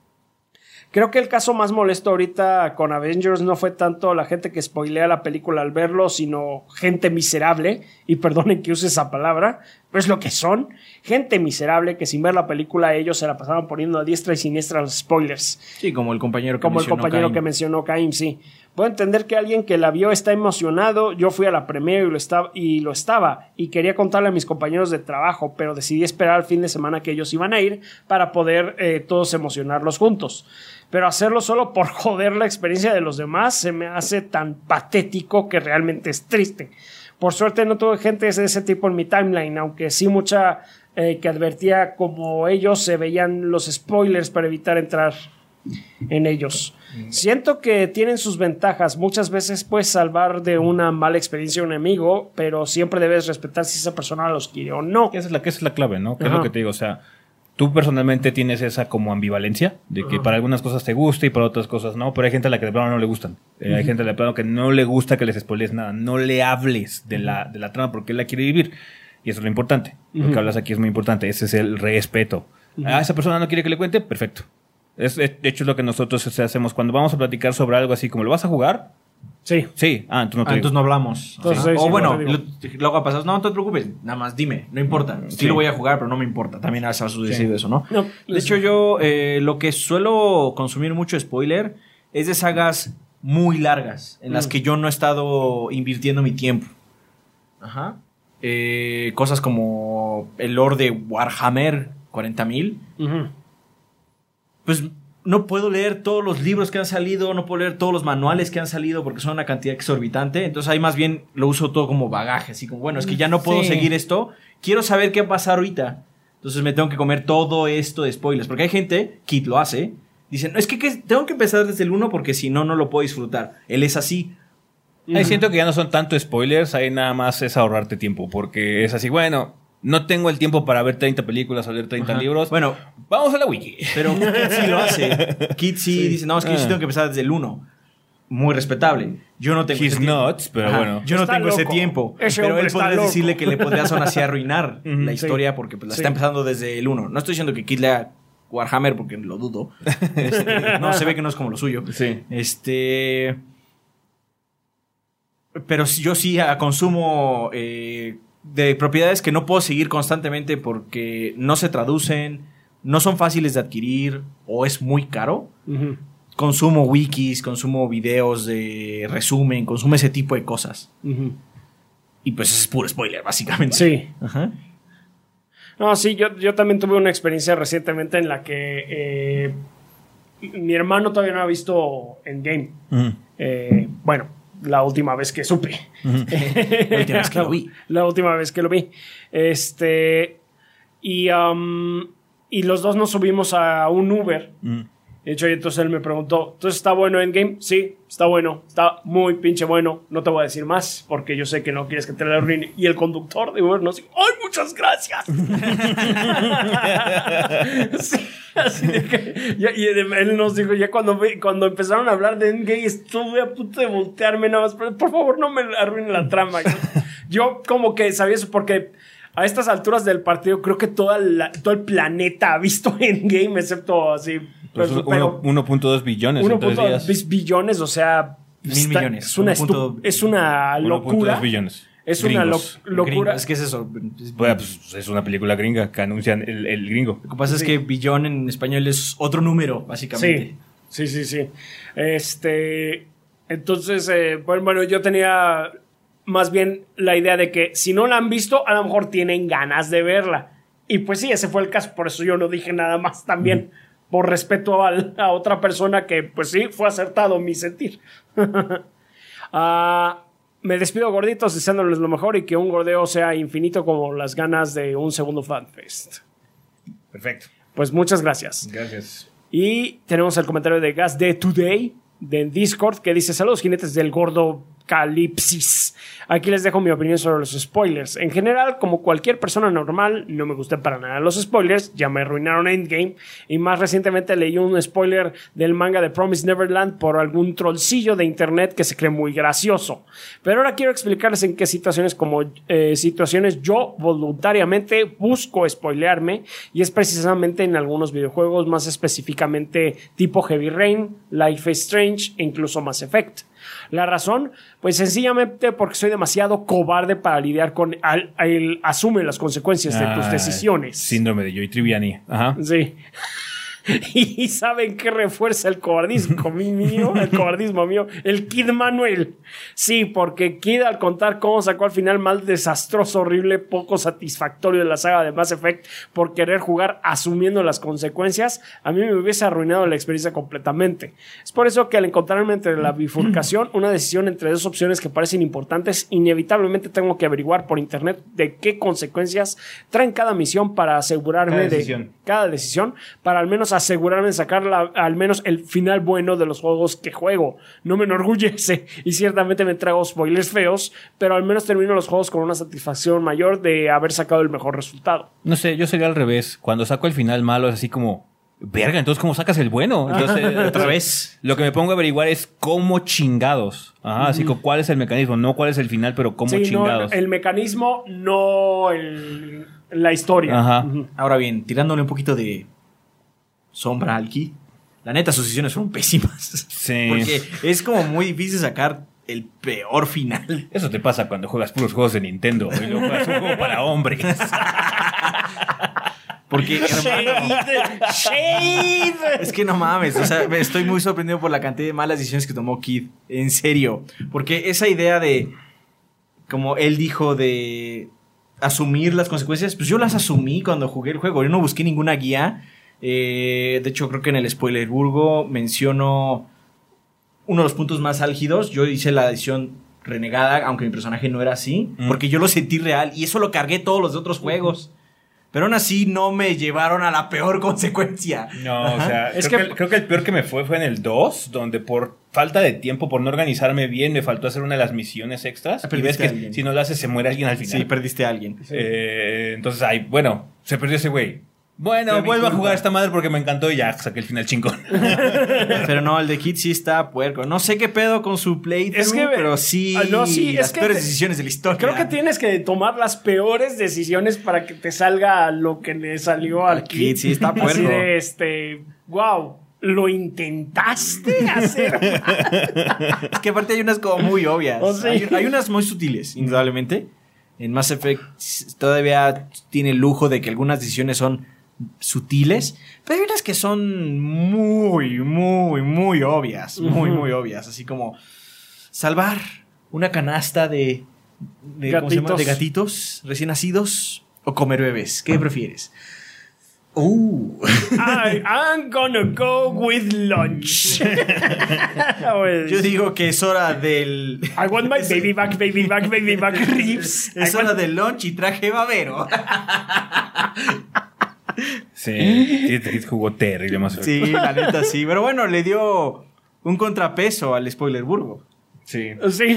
Creo que el caso más molesto ahorita con Avengers no fue tanto la gente que spoilea la película al verlo, sino gente miserable, y perdonen que use esa palabra, pero es lo que son, gente miserable que sin ver la película ellos se la pasaban poniendo a diestra y siniestra los spoilers. Sí, como el compañero que como mencionó el compañero Caim. que mencionó Caim, sí. Puedo entender que alguien que la vio está emocionado. Yo fui a la premiere y lo estaba, y lo estaba y quería contarle a mis compañeros de trabajo, pero decidí esperar al fin de semana que ellos iban a ir para poder eh, todos emocionarlos juntos. Pero hacerlo solo por joder la experiencia de los demás se me hace tan patético que realmente es triste. Por suerte no tuve gente de ese tipo en mi timeline, aunque sí mucha eh, que advertía como ellos se veían los spoilers para evitar entrar en ellos. Siento que tienen sus ventajas. Muchas veces puedes salvar de una mala experiencia a un enemigo, pero siempre debes respetar si esa persona los quiere o no. Esa es la, esa es la clave, ¿no? Que es lo que te digo, o sea, Tú personalmente tienes esa como ambivalencia de que uh-huh. para algunas cosas te gusta y para otras cosas no, pero hay gente a la que de plano no le gustan. Eh, uh-huh. Hay gente a la de plano que no le gusta que les spoilees nada, no le hables de, uh-huh. la, de la trama porque él la quiere vivir. Y eso es lo importante. Uh-huh. Lo que hablas aquí es muy importante. Ese es el respeto. Uh-huh. Ah, esa persona no quiere que le cuente, perfecto. Es, es, de hecho, es lo que nosotros o sea, hacemos cuando vamos a platicar sobre algo así como, ¿lo vas a jugar? Sí. Sí. Ah, entonces no, te ah, entonces no hablamos. Entonces, ¿sí? sí, o sí, bueno, no lo, luego pasas, no, no te preocupes, nada más dime, no importa. Sí, sí lo voy a jugar, pero no me importa. También has decidido sí. eso, ¿no? no de hecho, yo eh, lo que suelo consumir mucho spoiler es de sagas muy largas, en mm. las que yo no he estado invirtiendo mi tiempo. Ajá. Eh, cosas como el lore de Warhammer cuarenta mil. Uh-huh. Pues no puedo leer todos los libros que han salido, no puedo leer todos los manuales que han salido porque son una cantidad exorbitante. Entonces ahí más bien lo uso todo como bagaje, así como, bueno, es que ya no puedo sí. seguir esto. Quiero saber qué va a pasar ahorita. Entonces me tengo que comer todo esto de spoilers. Porque hay gente, Kit lo hace, dicen, es que, que tengo que empezar desde el uno porque si no, no lo puedo disfrutar. Él es así. Uh-huh. Ahí siento que ya no son tanto spoilers, ahí nada más es ahorrarte tiempo. Porque es así, bueno... No tengo el tiempo para ver treinta películas o leer treinta Ajá. libros. Bueno, vamos a la wiki. Pero Kit sí lo hace. Kit sí, sí dice, no, es que ah. yo sí tengo que empezar desde el uno. Muy respetable. Yo no tengo He's ese nuts, tiempo. pero Ajá. bueno. Yo no está tengo loco. ese tiempo. Ese pero él podría loco. decirle que le podrías aún así arruinar uh-huh. la historia sí. porque pues, la sí. está empezando desde el uno. No estoy diciendo que Kit lea Warhammer porque lo dudo. Este, no, se ve que no es como lo suyo. Sí. Este... Pero yo sí consumo... Eh, de propiedades que no puedo seguir constantemente porque no se traducen, no son fáciles de adquirir o es muy caro. Uh-huh. Consumo wikis, consumo videos de resumen, consumo ese tipo de cosas. Uh-huh. Y pues es puro spoiler, básicamente. Sí. Uh-huh. No, sí, yo, yo también tuve una experiencia recientemente en la que eh, mi hermano todavía no ha visto Endgame. Uh-huh. Eh, bueno, la última vez que supe. Uh-huh. La última vez que lo vi. La última vez que lo vi. Este. Y, um, y los dos nos subimos a un Uber. Uh-huh. De hecho, y entonces él me preguntó, ¿entonces está bueno Endgame? Sí, está bueno. Está muy pinche bueno. No te voy a decir más porque yo sé que no quieres que te la arruine. Y el conductor de Uber nos dijo, ¡ay, muchas gracias! Sí, así de que, y, y él nos dijo, ya cuando, cuando empezaron a hablar de Endgame, estuve a punto de voltearme nada más. Por favor, no me arruine la trama. Yo, yo como que sabía eso porque... A estas alturas del partido creo que toda la, todo el planeta ha visto Endgame, excepto así... Pues uno punto dos billones uno punto dos billones, o sea... Mil está, millones. Es una, estu- es una locura. uno punto dos billones. Es Gringos. una lo- locura. Gringos. ¿Qué es eso? Bueno, pues es una película gringa que anuncian el, el gringo. Lo que pasa sí. es que billón en español es otro número, básicamente. Sí, sí, sí, sí. Este... Entonces, eh, bueno, yo tenía... más bien la idea de que si no la han visto, a lo mejor tienen ganas de verla. Y pues sí, ese fue el caso. Por eso yo no dije nada más también. Mm. Por respeto a, a otra persona que, pues sí, fue acertado mi sentir. uh, me despido, gorditos, deseándoles lo mejor y que un gordeo sea infinito como las ganas de un segundo FanFest. Perfecto. Pues muchas gracias. Gracias. Y tenemos el comentario de Gas de Today de Discord que dice: saludos, jinetes del gordo Calipsis. Aquí les dejo mi opinión sobre los spoilers. En general, como cualquier persona normal, no me gustan para nada los spoilers. Ya me arruinaron Endgame. Y más recientemente leí un spoiler del manga de Promised Neverland por algún trollcillo de internet que se cree muy gracioso. Pero ahora quiero explicarles en qué situaciones como eh, situaciones yo voluntariamente busco spoilearme. Y es precisamente en algunos videojuegos, más específicamente tipo Heavy Rain, Life is Strange e incluso Mass Effect. La razón, pues sencillamente porque soy demasiado cobarde para lidiar con el, el asume las consecuencias ah, de tus decisiones. Síndrome de Joey Tribbiani. Ajá. Sí. Y saben qué refuerza el cobardismo mío, el cobardismo mío, el Kid Manuel. Sí, porque Kid, al contar cómo sacó al final mal desastroso, horrible, poco satisfactorio de la saga de Mass Effect por querer jugar asumiendo las consecuencias, a mí me hubiese arruinado la experiencia completamente. Es por eso que al encontrarme entre la bifurcación, una decisión entre dos opciones que parecen importantes, inevitablemente tengo que averiguar por internet de qué consecuencias traen cada misión para asegurarme cada de decisión. cada decisión, para al menos menos asegurarme de sacar la, al menos el final bueno de los juegos que juego. No me enorgullece y ciertamente me trago spoilers feos, pero al menos termino los juegos con una satisfacción mayor de haber sacado el mejor resultado. No sé, yo sería al revés. Cuando saco el final malo es así como... Verga, entonces ¿cómo sacas el bueno? Entonces, otra vez. Lo que me pongo a averiguar es cómo chingados. Ajá, así como cuál es el mecanismo, no cuál es el final, pero cómo sí, chingados. No, el mecanismo, no el, la historia. Ajá. Uh-huh. Ahora bien, tirándole un poquito de sombra al Kid, la neta sus decisiones fueron pésimas. Sí. Porque es como muy difícil sacar el peor final. Eso te pasa cuando juegas puros juegos de Nintendo y luego juegas un juego para hombres. Porque, hermano, ¡Shade! es que no mames, o sea, estoy muy sorprendido por la cantidad de malas decisiones que tomó Kid, en serio, porque esa idea de, como él dijo, de asumir las consecuencias, pues yo las asumí cuando jugué el juego, yo no busqué ninguna guía, eh, de hecho creo que en el Spoilerburgo menciono uno de los puntos más álgidos, yo hice la decisión renegada, aunque mi personaje no era así, mm. porque yo lo sentí real, y eso lo cargué todos los de otros juegos. Uh-huh. Pero aún así no me llevaron a la peor consecuencia. No, Ajá. o sea, es creo, que... que, creo que el peor que me fue fue en el dos, donde por falta de tiempo, por no organizarme bien, me faltó hacer una de las misiones extras. Y ves que si no lo haces se muere alguien al final. Sí, perdiste a alguien. Sí. Eh, entonces, ay, bueno, se perdió ese güey. Bueno, vuelvo a jugar esta madre porque me encantó y ya saqué el final chingón. Pero no, el de Kid sí está puerco. No sé qué pedo con su playthrough, es que, pero sí, uh, no, sí las es que peores te, decisiones de la historia. Creo que tienes que tomar las peores decisiones para que te salga lo que le salió al Kid. Kid. Sí, está puerco. Así de este, wow, ¿lo intentaste hacer? Es que aparte hay unas como muy obvias. Oh, sí. hay, hay unas muy sutiles, indudablemente. En Mass Effect todavía tiene el lujo de que algunas decisiones son sutiles, pero hay unas que son muy, muy, muy obvias, muy, uh-huh. muy obvias, así como salvar una canasta de, de, gatitos. ¿cómo se llama? De gatitos recién nacidos o comer bebés. ¿Qué prefieres? Uh. I, I'm gonna go with lunch. Yo digo que es hora del... I want my baby back, baby back, baby back ribs. Es I hora want... del lunch y traje babero. Sí, sí, jugó terrible más. Sí, la neta sí. Pero bueno, le dio un contrapeso al Spoilerburgo. Sí. Sí.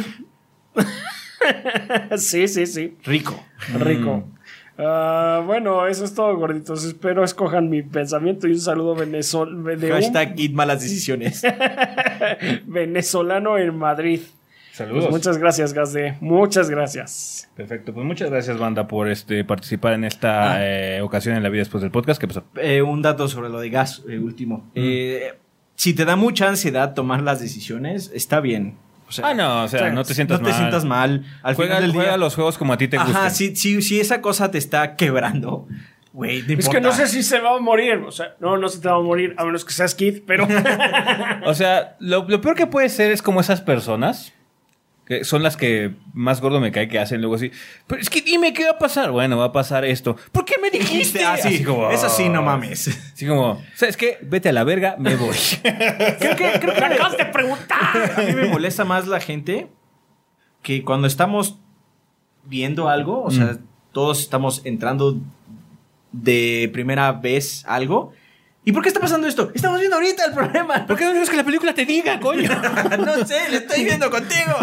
sí, sí, sí. Rico. Rico. Mm. Uh, bueno, eso es todo, gorditos. Espero escojan mi pensamiento y un saludo venezolano. Hashtag Eat malas decisiones. Venezolano en Madrid. Saludos. Pues muchas gracias, Gazde. Muchas gracias. Perfecto. Pues muchas gracias, banda, por este participar en esta ah. eh, ocasión en la vida después del podcast. ¿Qué pasó? Eh, un dato sobre lo de Gas, eh, último. Mm. Eh, si te da mucha ansiedad tomar las decisiones, está bien. O sea, ah, no, o sea, o sea, no te sientas no mal. No te sientas mal. Al juega, final del juega día, los juegos como a ti te gustan. Ajá, si, si, si esa cosa te está quebrando, güey, no es que no sé si se va a morir. O sea, no, no se te va a morir, a menos que seas Kid, pero... o sea, lo, lo peor que puede ser es como esas personas... que son las que más gordo me cae que hacen luego así. Pero es que dime qué va a pasar. Bueno, va a pasar esto. ¿Por qué me dijiste? Así, así como, eso sí, no mames. Así como, ¿sabes qué? Vete a la verga, me voy. creo que, creo que me acabas de preguntar. A mí me molesta más la gente que cuando estamos viendo algo, o sea, mm. todos estamos entrando de primera vez algo. ¿Y por qué está pasando esto? Estamos viendo ahorita el problema. ¿Por qué no dejas que la película te diga, coño? No sé, lo estoy viendo contigo.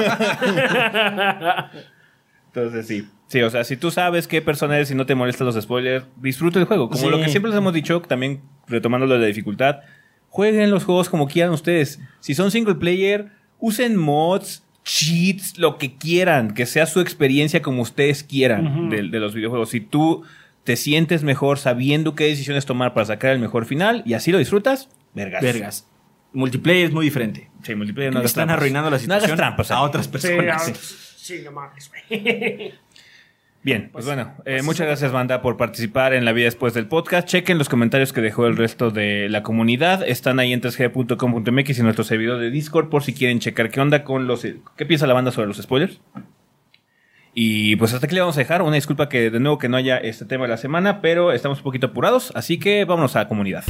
Entonces sí. Sí, o sea, si tú sabes qué persona eres y no te molestan los spoilers, disfruta el juego. Como sí. Lo que siempre les hemos dicho, también retomando lo de la dificultad, jueguen los juegos como quieran ustedes. Si son single player, usen mods, cheats, lo que quieran. Que sea su experiencia como ustedes quieran uh-huh. de, de los videojuegos. Si tú... te sientes mejor sabiendo qué decisiones tomar para sacar el mejor final y así lo disfrutas, vergas. Vergas. Multiplayer es muy diferente. Sí, multiplayer no hagas están trampas. arruinando la situación no hagas trampas, a otras personas. Sí, sí. sí no mames, güey. Bien, pues, pues bueno, eh, pues muchas gracias, banda, por participar en La Vida Después del Podcast. Chequen los comentarios que dejó el resto de la comunidad. Están ahí en tres g punto com punto m x y en nuestro servidor de Discord por si quieren checar qué onda con los... ¿Qué piensa la banda sobre los spoilers? Y pues hasta aquí le vamos a dejar. Una disculpa que de nuevo que no haya este tema de la semana, pero estamos un poquito apurados, así que vámonos a la comunidad.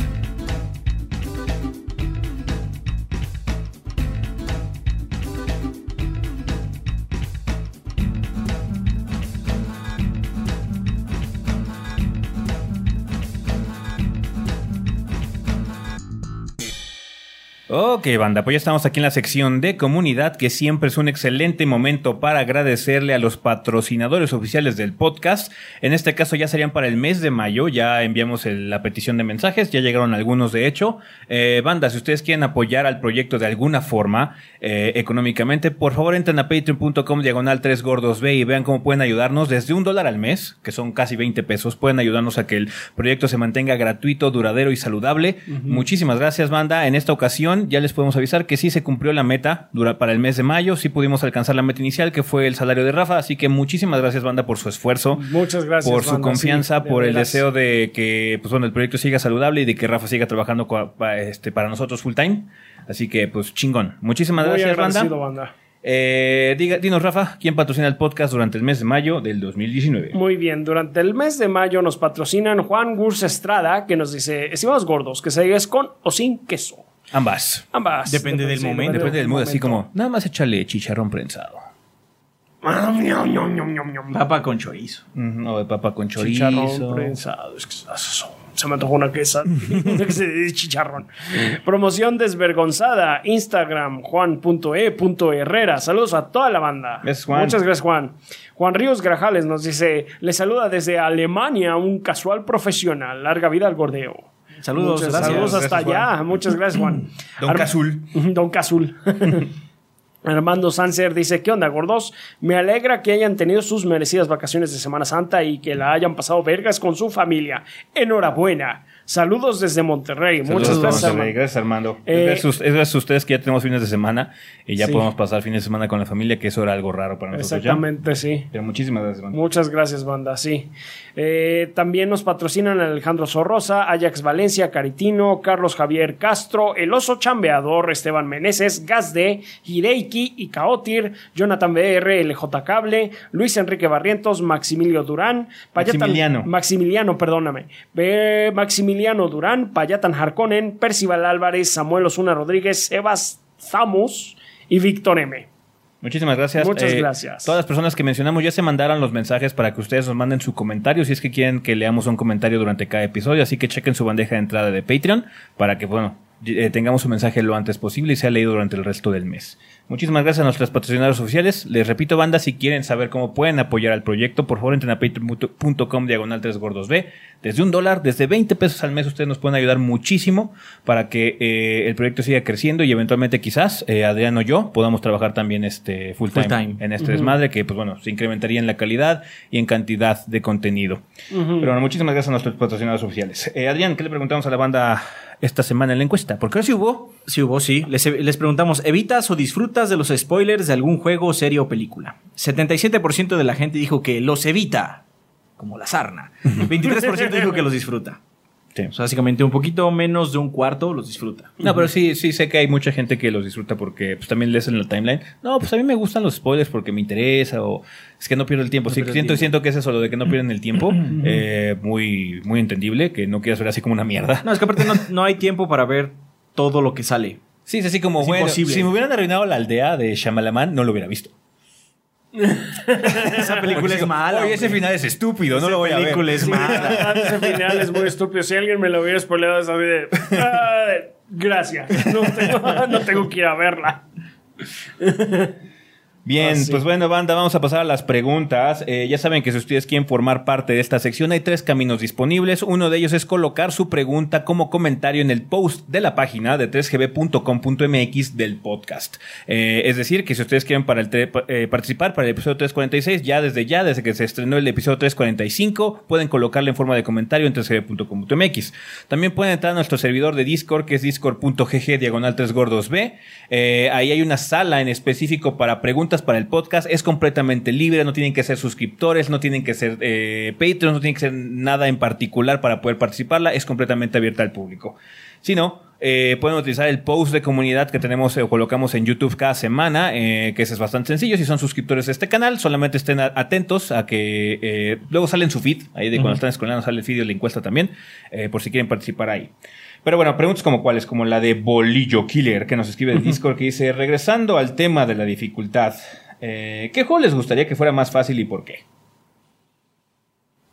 Ok, banda, pues ya estamos aquí en la sección de comunidad, que siempre es un excelente momento para agradecerle a los patrocinadores oficiales del podcast. En este caso ya serían para el mes de mayo, ya enviamos el, la petición de mensajes, ya llegaron algunos de hecho. Eh, banda, si ustedes quieren apoyar al proyecto de alguna forma, eh, económicamente, por favor entren a patreon punto com diagonal tres gordos b y vean cómo pueden ayudarnos desde un dólar al mes, que son casi veinte pesos, pueden ayudarnos a que el proyecto se mantenga gratuito, duradero y saludable. Uh-huh. Muchísimas gracias, banda. En esta ocasión ya les podemos avisar que sí se cumplió la meta dura, para el mes de mayo, sí pudimos alcanzar la meta inicial, que fue el salario de Rafa, así que muchísimas gracias, banda, por su esfuerzo. Muchas gracias, por su banda, confianza, sí, por el veras. deseo de que pues, bueno, el proyecto siga saludable y de que Rafa siga trabajando para, este, para nosotros full time. Así que, pues, chingón. Muchísimas Muy gracias, banda. banda. Eh, diga, dinos, Rafa, ¿quién patrocina el podcast durante el mes de mayo del dos mil diecinueve? Muy bien, durante el mes de mayo nos patrocinan Juan Gurs Estrada, que nos dice: estimados gordos, que se digas con o sin queso. Ambas. Ambas. Depende del sí, momento. Depende del mood, así como, nada más échale chicharrón prensado. Papa con chorizo. Uh-huh, o de papa con chorizo. Chicharrón prensado. Es que se me antojó una quesa. Chicharrón. Promoción desvergonzada. Instagram, juan punto e punto herrera. Saludos a toda la banda. Gracias, Juan. Muchas gracias, Juan. Juan Ríos Grajales nos dice: le saluda desde Alemania un casual profesional. Larga vida al gordeo. Saludos, Muchas, gracias. saludos hasta Gracias, allá. Juan. Muchas gracias, Juan. Don Ar- Cazul. Don Cazul. Armando Sanser dice: ¿qué onda, gordos? Me alegra que hayan tenido sus merecidas vacaciones de Semana Santa y que la hayan pasado vergas con su familia. Enhorabuena. Saludos desde Monterrey. Saludos, Muchas gracias, Monterrey. Armando. Gracias, Armando. Eh, es, gracias, es gracias a ustedes que ya tenemos fines de semana y ya Sí. podemos pasar fines de semana con la familia, que eso era algo raro para nosotros. Exactamente, ya. sí. Pero muchísimas gracias, Armando. Muchas gracias, banda, sí. Eh, también nos patrocinan Alejandro Sorrosa, Ajax Valencia, Caritino, Carlos Javier Castro, El Oso Chambeador, Esteban Meneses, Gazde, Hideiki y Caotir, Jonathan B R, L J Cable, Luis Enrique Barrientos, Maximilio Durán, Payatan, Maximiliano. Maximiliano, perdóname. Eh, Maximiliano Durán, Payatan Harkonnen, Percival Álvarez, Samuel Osuna Rodríguez, Sebas Zamus y Víctor M. Muchísimas gracias. Muchas Eh, gracias. Todas las personas que mencionamos ya se mandaron los mensajes para que ustedes nos manden su comentario si es que quieren que leamos un comentario durante cada episodio. Así que chequen su bandeja de entrada de Patreon para que, bueno, eh, tengamos su mensaje lo antes posible y sea leído durante el resto del mes. Muchísimas gracias a nuestros patrocinadores oficiales. Les repito, banda, si quieren saber cómo pueden apoyar al proyecto, por favor entren a patreon punto com diagonal tres gordos b. Desde un dólar, desde veinte pesos al mes, ustedes nos pueden ayudar muchísimo para que eh, el proyecto siga creciendo y eventualmente quizás eh, Adrián o yo podamos trabajar también este full time, Full time. en este Uh-huh. desmadre que, pues bueno, se incrementaría en la calidad y en cantidad de contenido. Uh-huh. Pero bueno, muchísimas gracias a nuestros patrocinadores oficiales. Eh, Adrián, ¿qué le preguntamos a la banda esta semana en la encuesta? Porque ahora sí hubo. Sí hubo, sí. Les, les preguntamos: ¿evitas o disfrutas de los spoilers de algún juego, serie o película? setenta y siete por ciento de la gente dijo que los evita, como la sarna. veintitrés por ciento dijo que los disfruta. Sí. O sea, básicamente un poquito menos de un cuarto los disfruta. No, pero sí, sí sé que hay mucha gente que los disfruta porque pues también lees en la timeline. No, pues a mí me gustan los spoilers porque me interesa o es que no pierdo el tiempo. No Sí, pierdo el siento, tiempo. siento que es eso, lo de que no pierden el tiempo. eh, muy, muy entendible, que no quieras ver así como una mierda. No, es que aparte no, no hay tiempo para ver todo lo que sale. Sí, es así como, Es bueno, imposible. si me hubieran arruinado la aldea de Shyamalan, no lo hubiera visto. Esa película es mala. Oye, ese hombre. final es estúpido, no Esa lo voy a ver. película es mala. Ese final es muy estúpido. Si alguien me lo hubiera spoileado, es así de: "Ah, gracias. No tengo, no tengo que ir a verla". Bien, Ah, sí. pues bueno, banda, vamos a pasar a las preguntas. Eh, ya saben que si ustedes quieren formar parte de esta sección, hay tres caminos disponibles. Uno de ellos es colocar su pregunta como comentario en el post de la página de tres g b punto com punto m x del podcast. Eh, es decir, que si ustedes quieren para el tre- eh, participar para el episodio trescientos cuarenta y seis, ya desde ya, desde que se estrenó el episodio trescientos cuarenta y cinco, pueden colocarle en forma de comentario en tres g b punto com punto m x. También pueden entrar a nuestro servidor de Discord, que es discord punto g g diagonal tres gordos b. Eh, ahí hay una sala en específico para preguntas para el podcast. Es completamente libre, no tienen que ser suscriptores, no tienen que ser eh, Patreons, no tienen que ser nada en particular para poder participarla. Es completamente abierta al público. Si no, eh, pueden utilizar el post de comunidad que tenemos o eh, colocamos en YouTube cada semana, eh, que ese es bastante sencillo. Si son suscriptores de este canal, solamente estén a- atentos a que eh, luego sale en su feed, ahí de cuando Uh-huh. están scrollando sale el feed de la encuesta también, eh, por si quieren participar ahí. Pero bueno, preguntas como cuáles, como la de Bolillo Killer, que nos escribe el Discord, que dice: regresando al tema de la dificultad, eh, ¿qué juego les gustaría que fuera más fácil y por qué?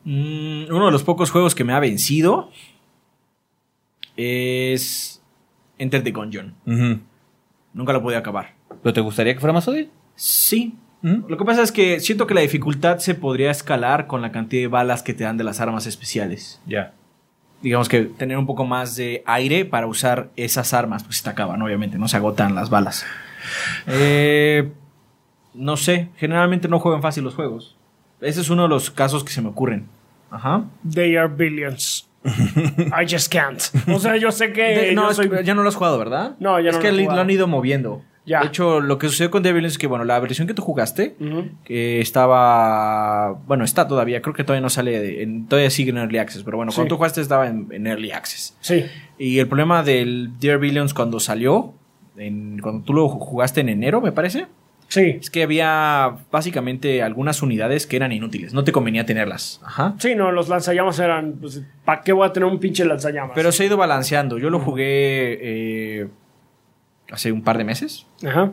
Mm, uno de los pocos juegos que me ha vencido es Enter the Gungeon. Uh-huh. Nunca lo pude acabar. ¿Pero te gustaría que fuera más fácil? Sí. ¿Mm? Lo que pasa es que siento que la dificultad se podría escalar con la cantidad de balas que te dan de las armas especiales. Ya. Yeah. Digamos que tener un poco más de aire para usar esas armas. Pues se te acaban, obviamente. No se agotan las balas. Eh, no sé. Generalmente no juegan fácil los juegos. Ese es uno de los casos que se me ocurren. Ajá. They are billions. I just can't. O sea, yo sé que... De, no, yo soy... ya no lo has jugado, ¿verdad? No, ya es no que lo he lo, jugado. lo han ido moviendo. Ya. De hecho, lo que sucedió con The Billions es que, bueno, la versión que tú jugaste, Uh-huh. que estaba... Bueno, está todavía. Creo que todavía no sale... De, en, todavía sigue en Early Access. Pero bueno, Sí. cuando tú jugaste estaba en, en Early Access. Sí. Y el problema del Dear Billions cuando salió, en, cuando tú lo jugaste en enero, me parece, Sí. es que había básicamente algunas unidades que eran inútiles. No te convenía tenerlas. Ajá. Sí, no, los lanzallamas eran... Pues, ¿para qué voy a tener un pinche lanzallamas? Pero se ha ido balanceando. Yo lo jugué eh, hace un par de meses. Ajá.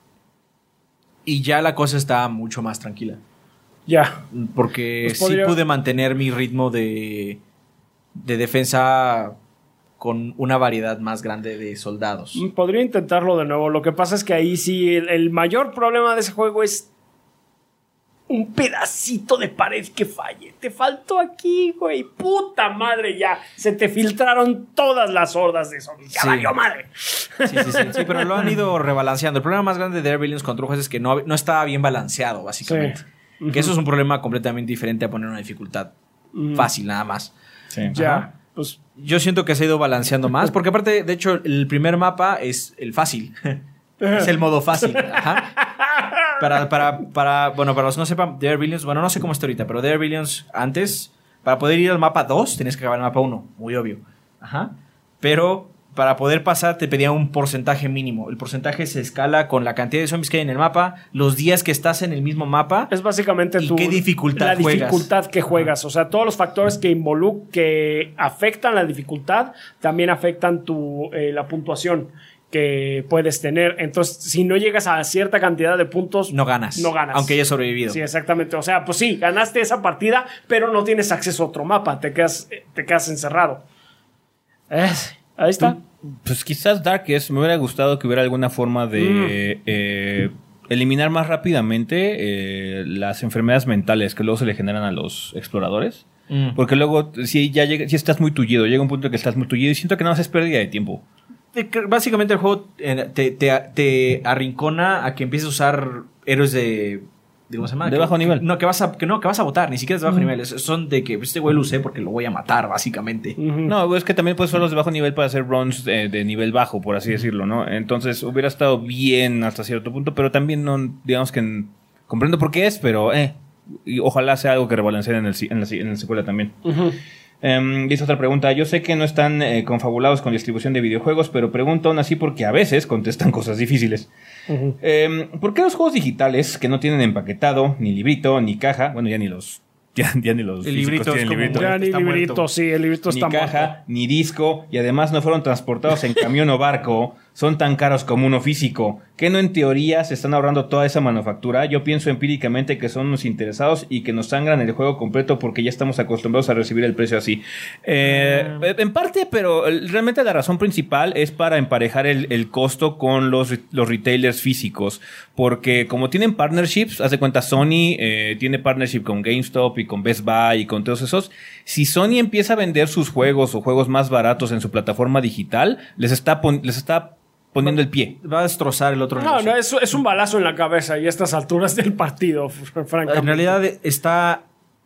Y ya la cosa está mucho más tranquila. Ya. Porque Pues sí podría- pude mantener mi ritmo de, de defensa con una variedad más grande de soldados. Podría intentarlo de nuevo. Lo que pasa es que ahí sí, el, el mayor problema de ese juego es un pedacito de pared que falle. Te faltó aquí, güey. Puta madre, ya. Se te filtraron todas las hordas de zombies. Ya Sí. valió madre. Sí, sí, sí, sí, pero lo han ido rebalanceando. El problema más grande de Air Billions contra juegos es que no, no estaba bien balanceado, básicamente. Sí. Que eso es un problema completamente diferente a poner una dificultad Mm. fácil, nada más. Sí. Ya. Ajá. Pues Yo siento que se ha ido balanceando más, porque aparte, de hecho, el primer mapa es el fácil. Es el modo fácil. Ajá. Para, para, para, bueno, para los que no sepan, The Air Billions, bueno, no sé cómo está ahorita, pero The Air Billions antes, para poder ir al mapa dos, tenías que acabar el mapa uno, muy obvio. Ajá. Pero para poder pasar te pedía un porcentaje mínimo. El porcentaje se escala con la cantidad de zombies que hay en el mapa, los días que estás en el mismo mapa. es básicamente ¿Y tu, qué dificultad la juegas? dificultad que juegas. O sea, todos los factores que involucran, que afectan la dificultad, también afectan tu, eh, la puntuación que puedes tener. Entonces, si no llegas a cierta cantidad de puntos, No ganas. No ganas. Aunque hayas sobrevivido. Sí, exactamente. O sea, pues sí, ganaste esa partida, pero no tienes acceso a otro mapa. Te quedas, te quedas encerrado. Eh, ahí está. Pues quizás Darkest me hubiera gustado que hubiera alguna forma de Mm. eh, eliminar más rápidamente eh, las enfermedades mentales que luego se le generan a los exploradores. Mm. Porque luego, si ya llega, si estás muy tullido, llega un punto en que estás muy tullido y siento que nada más es pérdida de tiempo. Te- Básicamente el juego eh, te, te, te arrincona a que empieces a usar héroes de... de ¿Cómo se llama? De Que- bajo nivel. No, que vas a, que no, que vas a votar, ni siquiera es de bajo nivel. es- Son de que este güey lo usé porque lo voy a matar, básicamente. Ujú. No, es que también puedes usar los de bajo nivel para hacer runs de, de nivel bajo, por así decirlo, ¿no? Entonces hubiera estado bien hasta cierto punto, pero también no, digamos que en- comprendo por qué es, pero eh, y ojalá sea algo que rebalanceen en, el, si- en, la, si- en la secuela también. Ujú. Um, dice otra pregunta. Yo sé que no están eh, confabulados con distribución de videojuegos, pero pregunto aún así porque a veces contestan cosas difíciles. Ujú. Eh, ¿Por qué los juegos digitales que no tienen empaquetado, ni librito, ni caja, bueno, ya ni los, ya, ya ni los El físicos librito es tienen como- librito, Ya ni está librito, muerto. sí, el librito ni está caja, muerto. ni disco, y además no fueron transportados en camión o barco, son tan caros como uno físico, que no en teoría se están ahorrando toda esa manufactura? Yo pienso empíricamente que son unos interesados y que nos sangran el juego completo porque ya estamos acostumbrados a recibir el precio así. Eh, En parte, pero realmente la razón principal es para emparejar el, el costo con los, los retailers físicos, porque como tienen partnerships, haz de cuenta Sony eh, tiene partnership con GameStop y con Best Buy y con todos esos. Si Sony empieza a vender sus juegos o juegos más baratos en su plataforma digital, les está, pon- les está poniendo el pie. Va a destrozar el otro No, negocio. no, es, es un balazo en la cabeza y a estas alturas del partido, fr- francamente. En realidad está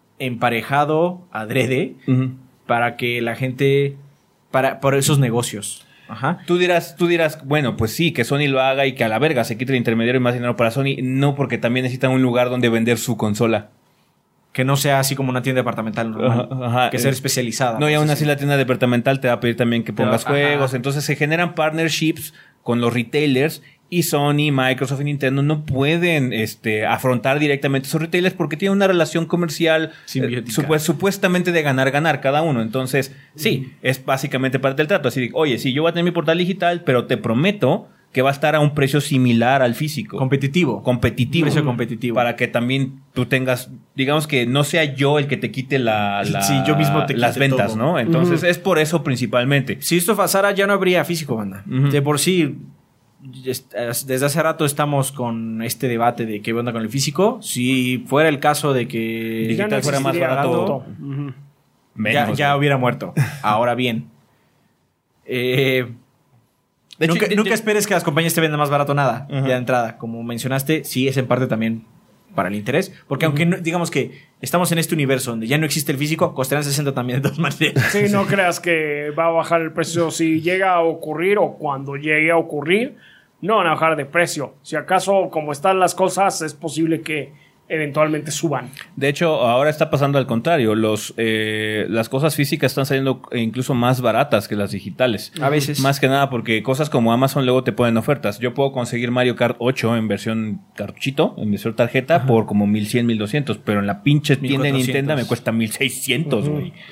emparejado adrede Ujú. para que la gente... Para, por esos negocios. Ajá. Tú dirás, tú dirás, bueno, pues sí, que Sony lo haga y que a la verga se quite el intermediario y más dinero para Sony. No, porque también necesitan un lugar donde vender su consola. Que no sea así como una tienda departamental normal. Ajá, ajá. que ser especializada. No, y aún pues, así la tienda departamental te va a pedir también que Te va- pongas ajá. juegos. Entonces se generan partnerships con los retailers y Sony, Microsoft y Nintendo no pueden este, afrontar directamente esos retailers porque tienen una relación comercial Simbiótica. eh, supu- supuestamente de ganar-ganar cada uno. Entonces, sí, es básicamente parte del trato. Así de, oye, sí, yo voy a tener mi portal digital, pero te prometo que va a estar a un precio similar al físico. Competitivo. competitivo. Un precio competitivo. Para que también tú tengas, digamos que no sea yo el que te quite la, la sí, yo mismo te las quite ventas, todo. ¿no? Entonces Uh-huh. es por eso principalmente. Si esto pasara, ya no habría físico, banda. Uh-huh. De por sí, desde hace rato estamos con este debate de qué onda con el físico. Si fuera el caso de que Y ya no digital fuera más existiría barato, tanto. Ujú. ya, menos, ya güey. hubiera muerto. Ahora bien, eh, De hecho, nunca, de- nunca de- esperes que las compañías te vendan más barato nada. Ajá. Ya de entrada, como mencionaste, sí es en parte también para el interés. Porque aunque no- digamos que estamos en este universo donde ya no existe el físico, costarán sesenta también de todas maneras. Sí, no creas que va a bajar el precio si llega a ocurrir o cuando llegue a ocurrir. No van a bajar de precio. Si acaso, como están las cosas, es posible que eventualmente suban. De hecho, ahora está pasando al contrario. Los, eh, las cosas físicas están saliendo incluso más baratas que las digitales. A veces. Más que nada porque cosas como Amazon luego te ponen ofertas. Yo puedo conseguir Mario Kart ocho en versión cartuchito, en versión tarjeta, ajá, por como mil cien, mil doscientos. Pero en la pinche tienda de Nintendo me cuesta mil seiscientos, güey. Uh-huh.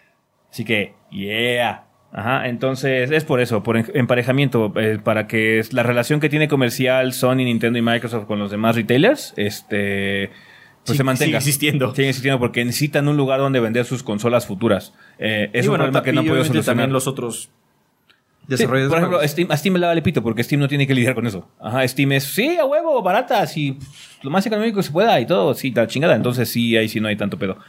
Así que, yeah. Ajá, entonces es por eso, por emparejamiento, eh, para que la relación que tiene comercial Sony, Nintendo y Microsoft con los demás retailers, este, pues sí, se mantenga. Sigue existiendo. Sigue existiendo porque necesitan un lugar donde vender sus consolas futuras. Eh, es y un bueno, problema que no puedo solucionar. También los otros desarrolladores. Sí, por ejemplo, de Steam, a Steam le vale pito porque Steam no tiene que lidiar con eso. Ajá, Steam es, sí, a huevo, baratas y pff, lo más económico que se pueda y todo, sí, la chingada. Entonces sí, ahí sí no hay tanto pedo.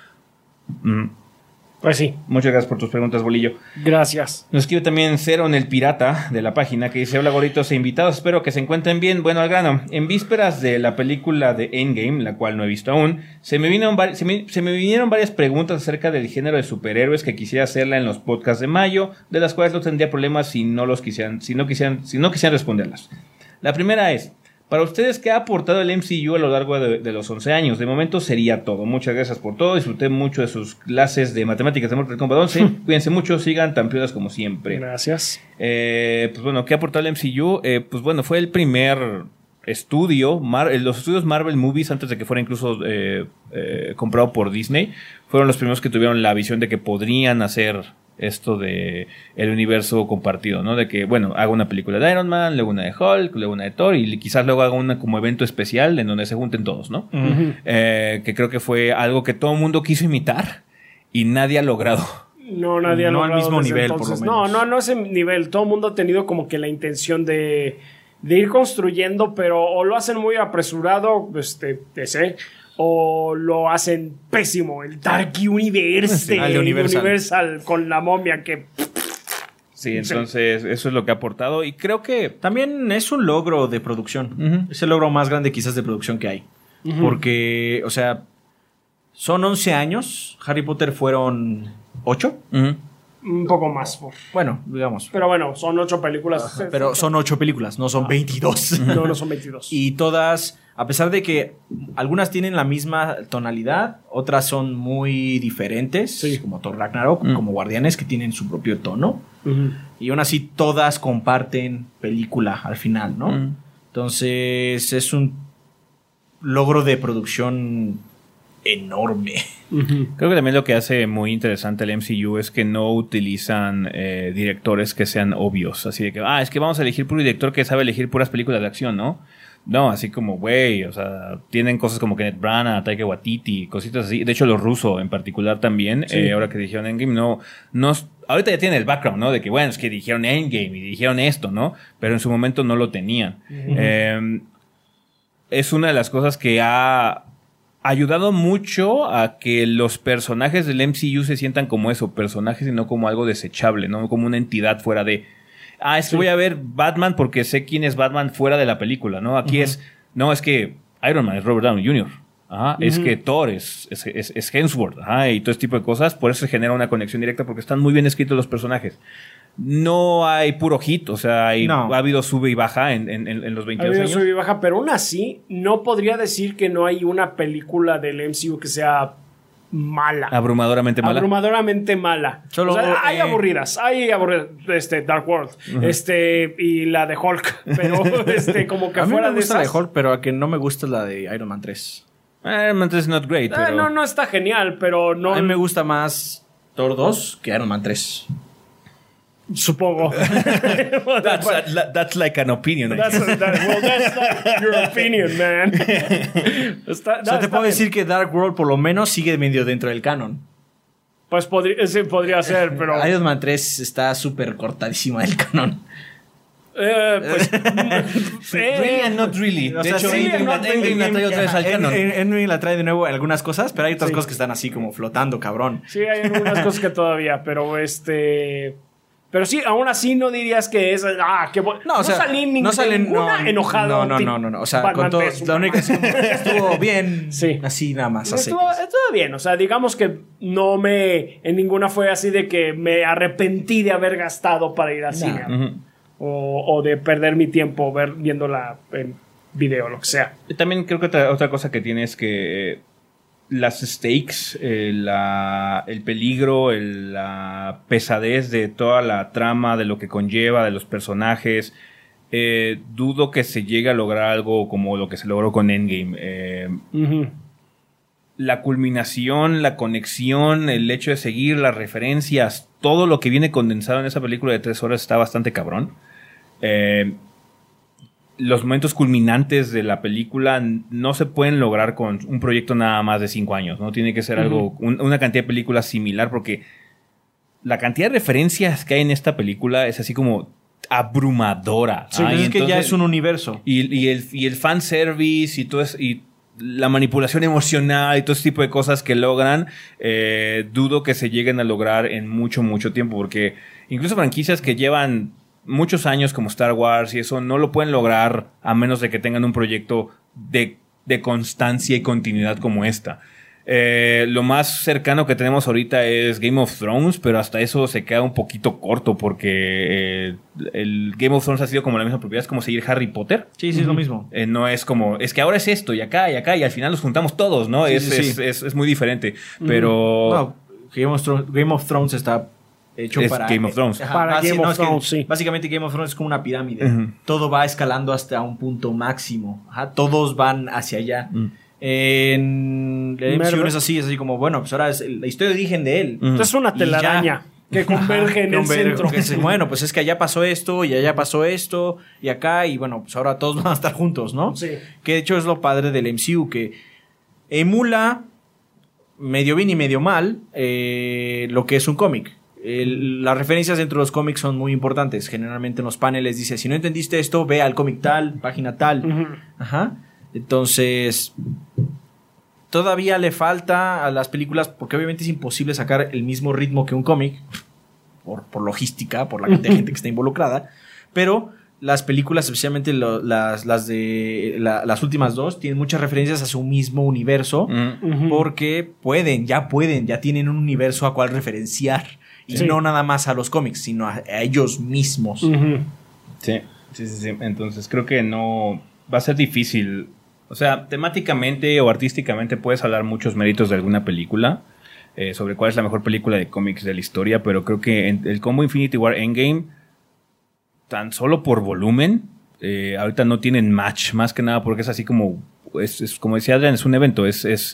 Mm. Pues sí. Muchas gracias por tus preguntas, Bolillo. Gracias. Nos escribe también Ceron, el pirata de la página, que dice: hola, gorritos e invitados, espero que se encuentren bien. Bueno, al grano, en vísperas de la película de Endgame, la cual no he visto aún, se me, vino, se me, se me vinieron varias preguntas acerca del género de superhéroes que quisiera hacerla en los podcasts de mayo, de las cuales no tendría problemas si no los quisieran, si no quisieran, si no quisieran responderlas. La primera es: para ustedes, ¿qué ha aportado el M C U a lo largo de, de los once años? De momento sería todo. Muchas gracias por todo. Disfruté mucho de sus clases de matemáticas de Mortal Kombat once. Cuídense mucho, sigan tan piolas como siempre. Gracias. Eh, pues bueno, ¿qué ha aportado el M C U? Eh, pues bueno, fue el primer estudio, Mar- los estudios Marvel Movies, antes de que fuera incluso eh, eh, comprado por Disney, fueron los primeros que tuvieron la visión de que podrían hacer esto de el universo compartido, ¿no? De que, bueno, haga una película de Iron Man, luego una de Hulk, luego una de Thor y quizás luego haga una como evento especial en donde se junten todos, ¿no? Uh-huh. Eh, que creo que fue algo que todo el mundo quiso imitar y nadie ha logrado. No, nadie ha no logrado. al mismo nivel, entonces. por lo menos. No, no, no ese nivel. Todo el mundo ha tenido como que la intención de, de ir construyendo, pero o lo hacen muy apresurado, este, ese, o lo hacen pésimo. El Dark Universe, sí, el de Universal. Universal con la momia que... Sí, entonces sí. Eso es lo que ha aportado y creo que... También es un logro de producción. Uh-huh. Es el logro más grande quizás de producción que hay. Uh-huh. Porque, o sea, son once años. Harry Potter fueron ocho. Uh-huh. Un poco más. Por... Bueno, digamos. Pero bueno, son ocho películas. Ajá, pero son ocho películas, no son veintidós. No, no son veintidós. Y todas, a pesar de que algunas tienen la misma tonalidad, otras son muy diferentes, sí. Como Thor Ragnarok, mm. como Guardianes, que tienen su propio tono. Uh-huh. Y aún así todas comparten película al final, ¿no? Mm. Entonces es un logro de producción enorme. Uh-huh. Creo que también lo que hace muy interesante el M C U es que no utilizan eh, directores que sean obvios, así de que, ah, es que vamos a elegir puro director que sabe elegir puras películas de acción, ¿no? No, así como, güey, o sea, tienen cosas como Kenneth Branagh, Taika Waititi, cositas así. De hecho, los rusos en particular también, sí. eh, ahora que dijeron Endgame, no, no, ahorita ya tienen el background, ¿no? De que, bueno, es que dijeron Endgame y dijeron esto, ¿no? Pero en su momento no lo tenían. Uh-huh. Eh, es una de las cosas que ha ayudado mucho a que los personajes del M C U se sientan como eso, personajes y no como algo desechable, no como una entidad fuera de... Ah, es que sí. voy a ver Batman porque sé quién es Batman fuera de la película, ¿no? Aquí uh-huh. es... No, es que Iron Man es Robert Downey junior Ajá, uh-huh. Es que Thor es, es, es, es Hemsworth. Ajá, y todo este tipo de cosas. Por eso se genera una conexión directa porque están muy bien escritos los personajes. No hay puro hit, o sea, hay, no. ha habido sube y baja en, en, en los veintidós años. Ha habido sube y baja, pero aún así no podría decir que no hay una película del M C U que sea mala. Abrumadoramente mala. Abrumadoramente mala. Solo, o sea, hay eh... aburridas, hay aburridas, este, Dark World, uh-huh. este, y la de Hulk, pero este, como que a fuera mí me gusta de esas... la de Hulk, pero a que no me gusta la de Iron Man tres. Iron Man tres es not great, pero... Eh, no, no está genial, pero no... A mí me gusta más Thor dos que Iron Man tres. Supongo. That's, that, that's like an opinion. That's, that, well, that's not your opinion, man. Está, O sea, no, te está puedo bien. decir que Dark World por lo menos sigue medio dentro del canon. Pues podría, sí, podría ser, pero... Iron Man tres está súper cortadísima del canon. Eh, pues... Really and not really. O De sea, hecho, sí, Endgame la- not Endgame la trae otra vez al canon. Endgame la trae de nuevo algunas cosas, pero hay otras Sí. cosas que están así como flotando, cabrón. Sí, hay algunas cosas que todavía, pero este... Pero sí, aún así no dirías que es... Ah, que bo- No, o sea, salí ni, no salen ninguna no, enojado. No, no, no, no, no. O sea, con todo, la única estuvo bien, Sí. así nada más. Estuvo, estuvo bien, o sea, digamos que no me... En ninguna fue así de que me arrepentí de haber gastado para ir al cine. Ujú. O, o de perder mi tiempo ver, viéndola en video, lo que sea. También creo que otra, otra cosa que tiene es que eh, las stakes, eh, la, el peligro, el- la pesadez de toda la trama, de lo que conlleva, de los personajes, eh, dudo que se llegue a lograr algo como lo que se logró con Endgame. Eh, Ujú. la culminación, la conexión, el hecho de seguir las referencias, todo lo que viene condensado en esa película de tres horas está bastante cabrón. Eh, los momentos culminantes de la película no se pueden lograr con un proyecto nada más de cinco años, ¿no? Tiene que ser algo, un- una cantidad de películas similar, porque la cantidad de referencias que hay en esta película es así como abrumadora. Sí, Ah, y es que ya entonces- es un universo. y, y el, y el fanservice y todo eso, y la manipulación emocional y todo ese tipo de cosas que logran, eh, dudo que se lleguen a lograr en mucho, mucho tiempo, porque incluso franquicias que llevan muchos años como Star Wars y eso no lo pueden lograr a menos de que tengan un proyecto de, de constancia y continuidad como esta. Eh, lo más cercano que tenemos ahorita es Game of Thrones, pero hasta eso se queda un poquito corto porque eh, el Game of Thrones ha sido como la misma propiedad, es como seguir Harry Potter. Sí, sí, es lo mismo. Eh, no es como, es que ahora es esto y acá y acá y al final los juntamos todos, ¿no? Sí, es, sí, sí. Es, es, es muy diferente, pero... No, Game of Thrones, Game of Thrones está hecho Es para Game of Thrones. Ajá, Para basi- Game no, of es que Thrones, sí. Básicamente Game of Thrones es como una pirámide. Ujú. Todo va escalando hasta un punto máximo. Ajá, todos van hacia allá. Mm. En el M C U Merda. no es así, es así como, bueno, pues ahora es la historia de origen de él. Ujú. Entonces es una Y telaraña que converge en el Converge, centro. que es, bueno, pues es que allá pasó esto y allá pasó esto y acá y bueno, pues ahora todos van a estar juntos, ¿no? Sí. Que de hecho es lo padre del M C U, que emula medio bien y medio mal eh, lo que es un cómic. El- las referencias dentro de los cómics son muy importantes. Generalmente en los paneles dice, si no entendiste esto, ve al cómic tal, página tal. Ujú. Ajá. Entonces, todavía le falta a las películas, porque obviamente es imposible sacar el mismo ritmo que un cómic, por, por logística, por la cantidad de gente que está involucrada, pero las películas, especialmente lo- las, las de la- las últimas dos, tienen muchas referencias a su mismo universo, Mm. Ujú. porque pueden, ya pueden, ya tienen un universo a cual referenciar, y Sí. no nada más a los cómics, sino a, a ellos mismos. Ujú. Sí, sí, sí, sí. Entonces creo que no va a ser difícil. O sea, temáticamente o artísticamente puedes hablar muchos méritos de alguna película, eh, sobre cuál es la mejor película de cómics de la historia, pero creo que en el combo Infinity War Endgame, tan solo por volumen, eh, ahorita no tienen match, más que nada porque es así como, es, es- como decía Adrian, es un evento, es, es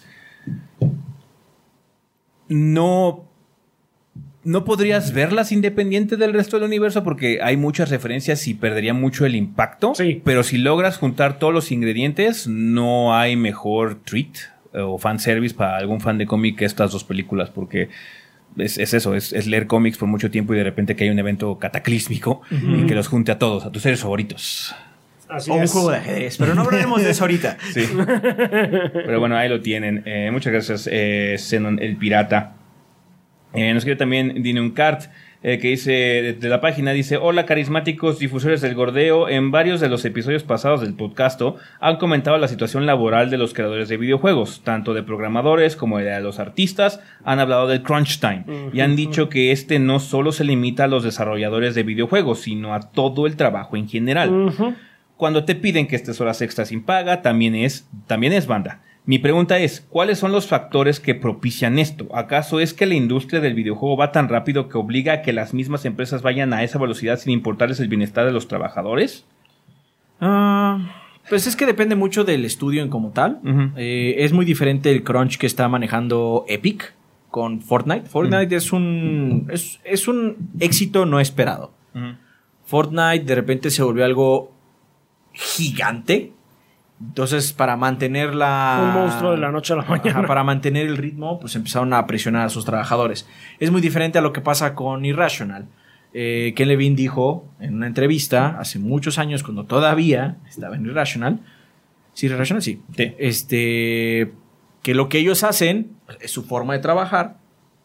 no no podrías verlas independiente del resto del universo porque hay muchas referencias y perdería mucho el impacto. Sí. Pero si logras juntar todos los ingredientes, no hay mejor treat eh, o fanservice para algún fan de cómic que estas dos películas porque es, es eso, es, es leer cómics por mucho tiempo y de repente que hay un evento cataclísmico y que los junte a todos, a tus seres favoritos. Así O un es. juego de ajedrez, pero no hablaremos de eso ahorita. Sí. Pero bueno, ahí lo tienen. Eh, muchas gracias, eh, Zenon el Pirata. Eh, nos quiere también Dine Cart, eh, que dice, de, de la página, dice: hola carismáticos difusores del gordeo, en varios de los episodios pasados del podcast han comentado la situación laboral de los creadores de videojuegos, tanto de programadores como de los artistas, han hablado del crunch time, uh-huh. y han dicho que este no solo se limita a los desarrolladores de videojuegos, sino a todo el trabajo en general. Uh-huh. Cuando te piden que estés horas extras sin paga, también es, también es banda. Mi pregunta es, ¿cuáles son los factores que propician esto? ¿Acaso es que la industria del videojuego va tan rápido que obliga a que las mismas empresas vayan a esa velocidad sin importarles el bienestar de los trabajadores? Uh, pues es que depende mucho del estudio en como tal. Uh-huh. Eh, es muy diferente el crunch que está manejando Epic con Fortnite. Fortnite uh-huh. es un es, es un éxito no esperado. Uh-huh. Fortnite de repente se volvió algo gigante. Entonces, para mantener la... Un monstruo de la noche a la mañana. Ajá, para mantener el ritmo, pues empezaron a presionar a sus trabajadores. Es muy diferente a lo que pasa con Irrational. Eh, Ken Levine dijo en una entrevista hace muchos años, cuando todavía estaba en Irrational. ¿Sí, Irrational? Sí. sí. Este, que lo que ellos hacen, es su forma de trabajar,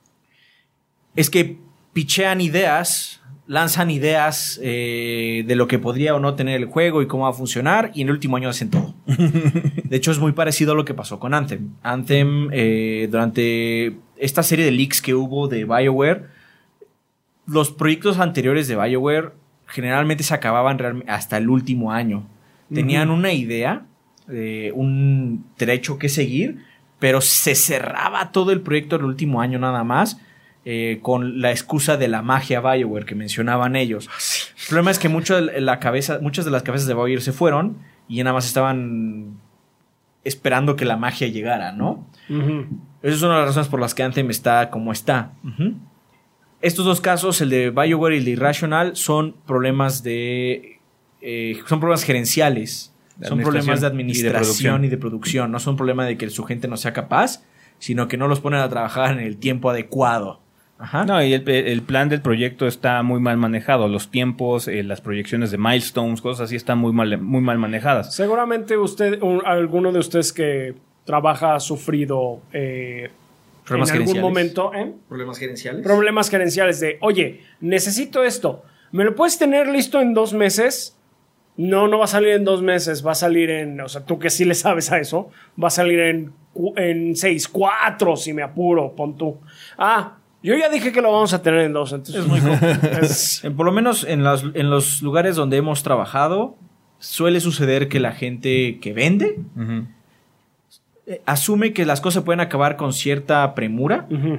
es que pichean ideas... lanzan ideas eh, de lo que podría o no tener el juego y cómo va a funcionar, y en el último año hacen todo. De hecho, es muy parecido a lo que pasó con Anthem. Anthem, eh, durante esta serie de leaks que hubo de BioWare, los proyectos anteriores de BioWare generalmente se acababan hasta el último año. Tenían uh-huh. una idea, eh, un trecho que seguir, pero se cerraba todo el proyecto en el último año nada más. Eh, con la excusa de la magia BioWare que mencionaban ellos. Sí. El problema es que mucho de la cabeza, muchas de las cabezas de BioWare se fueron y ya nada más estaban esperando que la magia llegara, ¿no? Uh-huh. Esa es una de las razones por las que Anthem está como está. Uh-huh. Estos dos casos, el de BioWare y el de Irrational, son problemas de... Eh, son problemas gerenciales. Son problemas de administración y de, y de producción. No son problemas de que su gente no sea capaz, sino que no los ponen a trabajar en el tiempo adecuado. Ajá. No, y el, el plan del proyecto está muy mal manejado. Los tiempos, eh, las proyecciones de milestones, cosas así están muy mal, muy mal manejadas. Seguramente usted, un, alguno de ustedes que trabaja ha sufrido eh, problemas en algún momento ¿eh? problemas gerenciales. Problemas gerenciales de, oye, necesito esto. ¿Me lo puedes tener listo en dos meses? No, no va a salir en dos meses. Va a salir en, o sea, tú que sí le sabes a eso, va a salir en, en seis, cuatro, si me apuro, pon tú. Ah, yo ya dije que lo vamos a tener en dos, entonces es muy es, Por lo menos en los, en los lugares donde hemos trabajado, suele suceder que la gente que vende uh-huh. eh, asume que las cosas pueden acabar con cierta premura, uh-huh.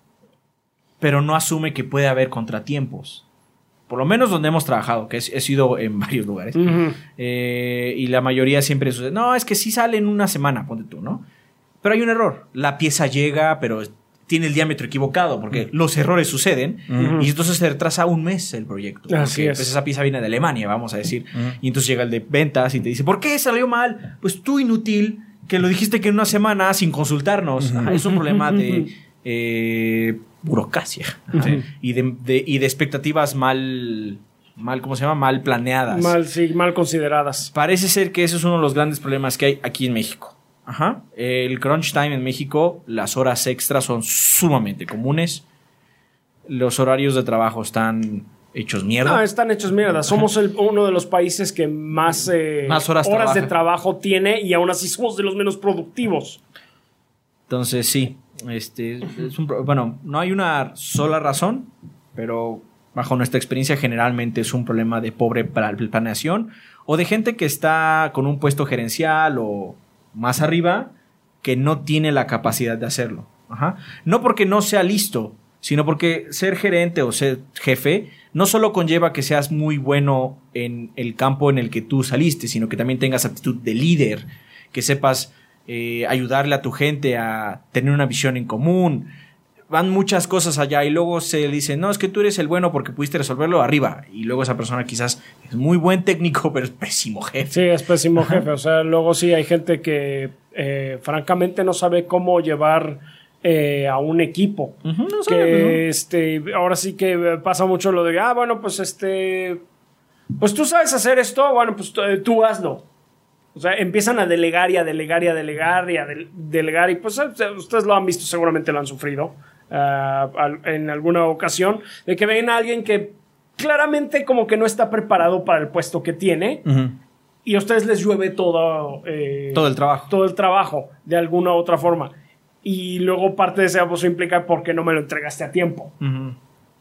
pero no asume que puede haber contratiempos. Por lo menos donde hemos trabajado, que he, he sido en varios lugares. Uh-huh. Eh, y la mayoría siempre sucede, no, es que sí sale en una semana, ponte tú, ¿no? Pero hay un error. La pieza llega, pero tiene el diámetro equivocado, porque uh-huh. los errores suceden, uh-huh. y entonces se retrasa un mes el proyecto. Así es. Pues esa pieza viene de Alemania, vamos a decir. Uh-huh. Y entonces llega el de ventas y te dice, ¿por qué salió mal? Pues tú, inútil, que lo dijiste que en una semana sin consultarnos. Uh-huh. Es un problema de... Eh, burocracia uh-huh. ¿sí? y, de, de, y de expectativas mal, mal, ¿cómo se llama? Mal planeadas. Mal, sí, mal consideradas. Parece ser que ese es uno de los grandes problemas que hay aquí en México. Ajá. El crunch time en México, las horas extras son sumamente comunes. Los horarios de trabajo están hechos mierda. Ah, están hechos mierda. Somos el, uno de los países que más, eh, más horas, horas de trabajo tiene y aún así somos de los menos productivos. Entonces, sí. Este, es un, bueno, no hay una sola razón, pero bajo nuestra experiencia generalmente es un problema de pobre planeación o de gente que está con un puesto gerencial o más arriba que no tiene la capacidad de hacerlo. Ajá. No porque no sea listo, sino porque ser gerente o ser jefe no solo conlleva que seas muy bueno en el campo en el que tú saliste, sino que también tengas actitud de líder, que sepas Eh, ayudarle a tu gente a tener una visión en común. Van muchas cosas allá y luego se dice, no, es que tú eres el bueno porque pudiste resolverlo arriba. Y luego esa persona quizás es muy buen técnico, pero es pésimo jefe. Sí, es pésimo jefe. O sea, luego sí hay gente que eh, francamente no sabe cómo llevar eh, a un equipo. Uh-huh, no sabe, que no. este, ahora sí que pasa mucho lo de, ah, bueno, pues este, pues tú sabes hacer esto, bueno, pues tú, tú hazlo. O sea, empiezan a delegar y a delegar y a delegar y a de- delegar y pues ustedes lo han visto, seguramente lo han sufrido uh, en alguna ocasión, de que ven a alguien que claramente como que no está preparado para el puesto que tiene uh-huh. y a ustedes les llueve todo, eh, todo el trabajo. Todo el trabajo, de alguna u otra forma. Y luego parte de ese abuso implica por qué no me lo entregaste a tiempo. Uh-huh.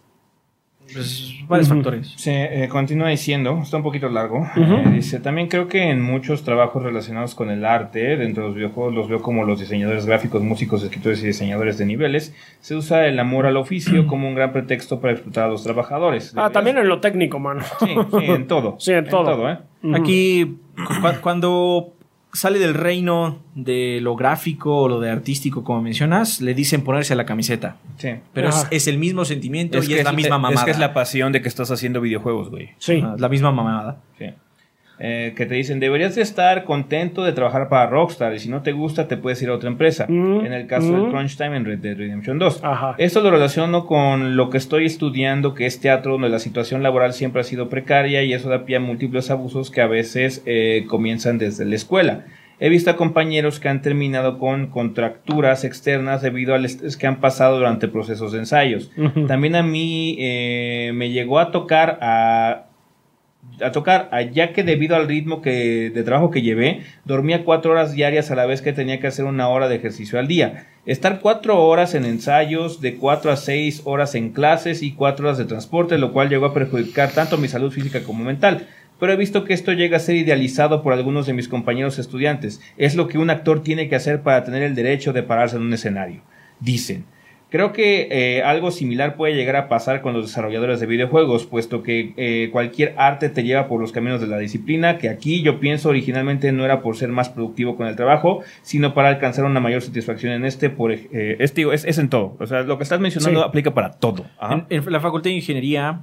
Pues, varios uh-huh. factores. Sí, eh, continúa diciendo, está un poquito largo. Uh-huh. Eh, dice, también creo que en muchos trabajos relacionados con el arte, dentro de los videojuegos, los veo como los diseñadores gráficos, músicos, escritores y diseñadores de niveles. Se usa el amor al oficio como un gran pretexto para explotar a los trabajadores. Ah, también en lo técnico, mano. Sí, sí, en todo. Sí, en todo. En todo ¿eh? Uh-huh. Aquí, cu- cuando sale del reino de lo gráfico o lo de artístico, como mencionas, le dicen ponerse a la camiseta. Sí. Pero es, es el mismo sentimiento es y es, es la misma mamada. Es que es la pasión de que estás haciendo videojuegos, güey. Sí. Ah, la misma mamada. Sí. Eh, que te dicen, deberías de estar contento de trabajar para Rockstar y si no te gusta te puedes ir a otra empresa. Mm, en el caso mm. del Crunch Time en Red Dead Redemption dos. Ajá. Esto lo relaciono con lo que estoy estudiando, que es teatro, donde la situación laboral siempre ha sido precaria y eso da pie a múltiples abusos que a veces eh, comienzan desde la escuela. He visto a compañeros que han terminado con contracturas externas debido al estrés que han pasado durante procesos de ensayos. Uh-huh. También a mí eh, me llegó a tocar a... a tocar, ya que debido al ritmo que, de trabajo que llevé, dormía cuatro horas diarias a la vez que tenía que hacer una hora de ejercicio al día. Estar cuatro horas en ensayos, de cuatro a seis horas en clases y cuatro horas de transporte, lo cual llegó a perjudicar tanto mi salud física como mental. Pero he visto que esto llega a ser idealizado por algunos de mis compañeros estudiantes. Es lo que un actor tiene que hacer para tener el derecho de pararse en un escenario, dicen. Creo que eh, algo similar puede llegar a pasar con los desarrolladores de videojuegos, puesto que eh, cualquier arte te lleva por los caminos de la disciplina, que aquí yo pienso originalmente no era por ser más productivo con el trabajo, sino para alcanzar una mayor satisfacción en este, por eh, es, digo, es, es en todo. O sea, lo que estás mencionando sí. aplica para todo. En, en la Facultad de Ingeniería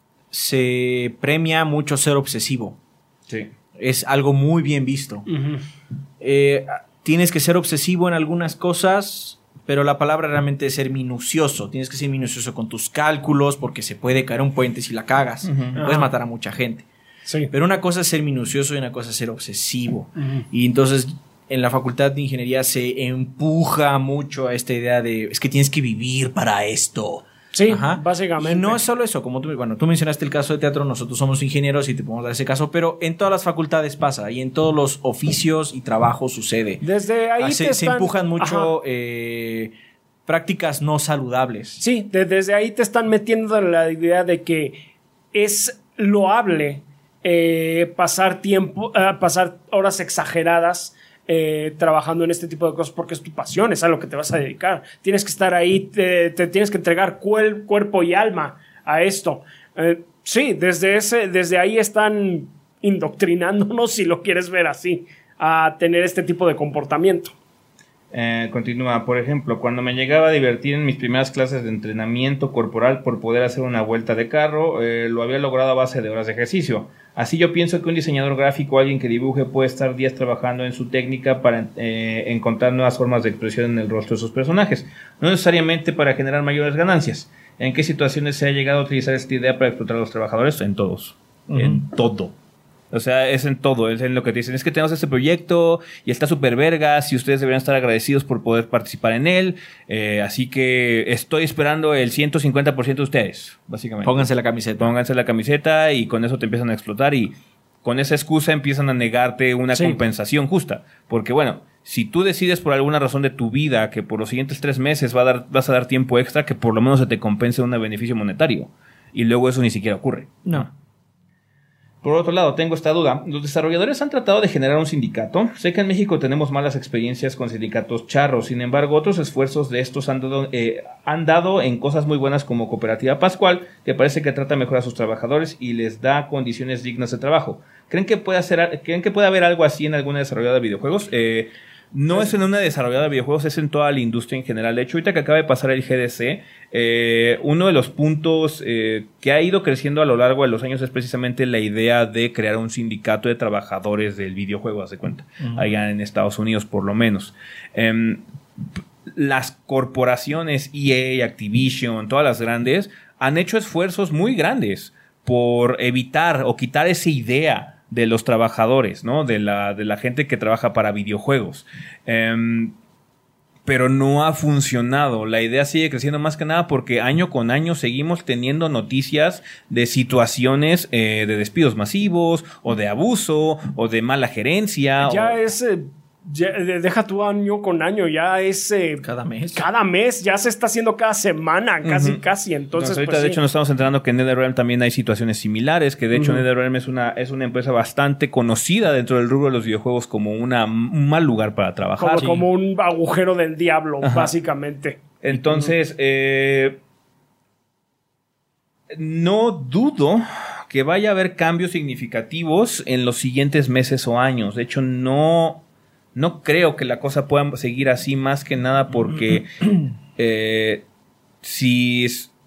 se premia mucho ser obsesivo. Sí. Es algo muy bien visto. Uh-huh. Eh, tienes que ser obsesivo en algunas cosas... Pero la palabra realmente es ser minucioso. Tienes que ser minucioso con tus cálculos porque se puede caer un puente si la cagas. Uh-huh. Puedes matar a mucha gente. Sí. Pero una cosa es ser minucioso y una cosa es ser obsesivo. Uh-huh. Y entonces en la Facultad de Ingeniería se empuja mucho a esta idea de es que tienes que vivir para esto. Sí, Ajá. básicamente. Y no es solo eso, como tú, bueno, tú mencionaste el caso de teatro, nosotros somos ingenieros y te podemos dar ese caso, pero en todas las facultades pasa y en todos los oficios y trabajos sucede. Desde ahí se, te se están... empujan mucho eh, prácticas no saludables. Sí, de, desde ahí te están metiendo la idea de que es loable eh, pasar tiempo, uh, pasar horas exageradas Eh, trabajando en este tipo de cosas porque es tu pasión, es a lo que te vas a dedicar. Tienes que estar ahí, te, te tienes que entregar cuel, cuerpo y alma a esto. Eh, sí, desde, ese, desde ahí están indoctrinándonos, si lo quieres ver así, a tener este tipo de comportamiento. Eh, continúa, por ejemplo, cuando me llegaba a divertir en mis primeras clases de entrenamiento corporal por poder hacer una vuelta de carro, eh, lo había logrado a base de horas de ejercicio. Así yo pienso que un diseñador gráfico o alguien que dibuje puede estar días trabajando en su técnica para eh, encontrar nuevas formas de expresión en el rostro de sus personajes, no necesariamente para generar mayores ganancias. ¿En qué situaciones se ha llegado a utilizar esta idea para explotar a los trabajadores? En todos, uh-huh. en todo. O sea, es en todo, es en lo que te dicen. Es que tenemos este proyecto y está súper vergas y ustedes deberían estar agradecidos por poder participar en él. Eh, así que estoy esperando el ciento cincuenta por ciento de ustedes, básicamente. Pónganse la camiseta. Pónganse la camiseta y con eso te empiezan a explotar y con esa excusa empiezan a negarte una sí. compensación justa. Porque bueno, si tú decides por alguna razón de tu vida que por los siguientes tres meses va a dar, vas a dar tiempo extra, que por lo menos se te compense un beneficio monetario. Y luego eso ni siquiera ocurre. No. Por otro lado, tengo esta duda. ¿Los desarrolladores han tratado de generar un sindicato? Sé que en México tenemos malas experiencias con sindicatos charros. Sin embargo, otros esfuerzos de estos han dado, eh, han dado en cosas muy buenas como Cooperativa Pascual, que parece que trata mejor a sus trabajadores y les da condiciones dignas de trabajo. ¿Creen que puede, hacer, ¿creen que puede haber algo así en alguna desarrolladora de videojuegos? Eh... No es en una desarrolladora de videojuegos, es en toda la industria en general. De hecho, ahorita que acaba de pasar el G D C, eh, uno de los puntos eh, que ha ido creciendo a lo largo de los años es precisamente la idea de crear un sindicato de trabajadores del videojuego, haz de cuenta, uh-huh. allá en Estados Unidos por lo menos. Eh, las corporaciones E A, Activision, todas las grandes, han hecho esfuerzos muy grandes por evitar o quitar esa idea de los trabajadores, ¿no? De la, de la gente que trabaja para videojuegos. Um, pero no ha funcionado. La idea sigue creciendo más que nada porque año con año seguimos teniendo noticias de situaciones eh, de despidos masivos o de abuso o de mala gerencia. Ya o... es... Eh... Ya, deja tu año con año, ya es eh, cada mes. Cada mes, ya se está haciendo cada semana, casi, uh-huh. casi. Entonces, Entonces ahorita, pues, de sí. hecho, nos estamos enterando que en NetherRealm también hay situaciones similares. Que de hecho, uh-huh. NetherRealm es una, es una empresa bastante conocida dentro del rubro de los videojuegos como una, un mal lugar para trabajar. Como, sí. como un agujero del diablo, uh-huh. básicamente. Entonces, uh-huh. eh, no dudo que vaya a haber cambios significativos en los siguientes meses o años. De hecho, no. No creo que la cosa pueda seguir así, más que nada porque eh, si,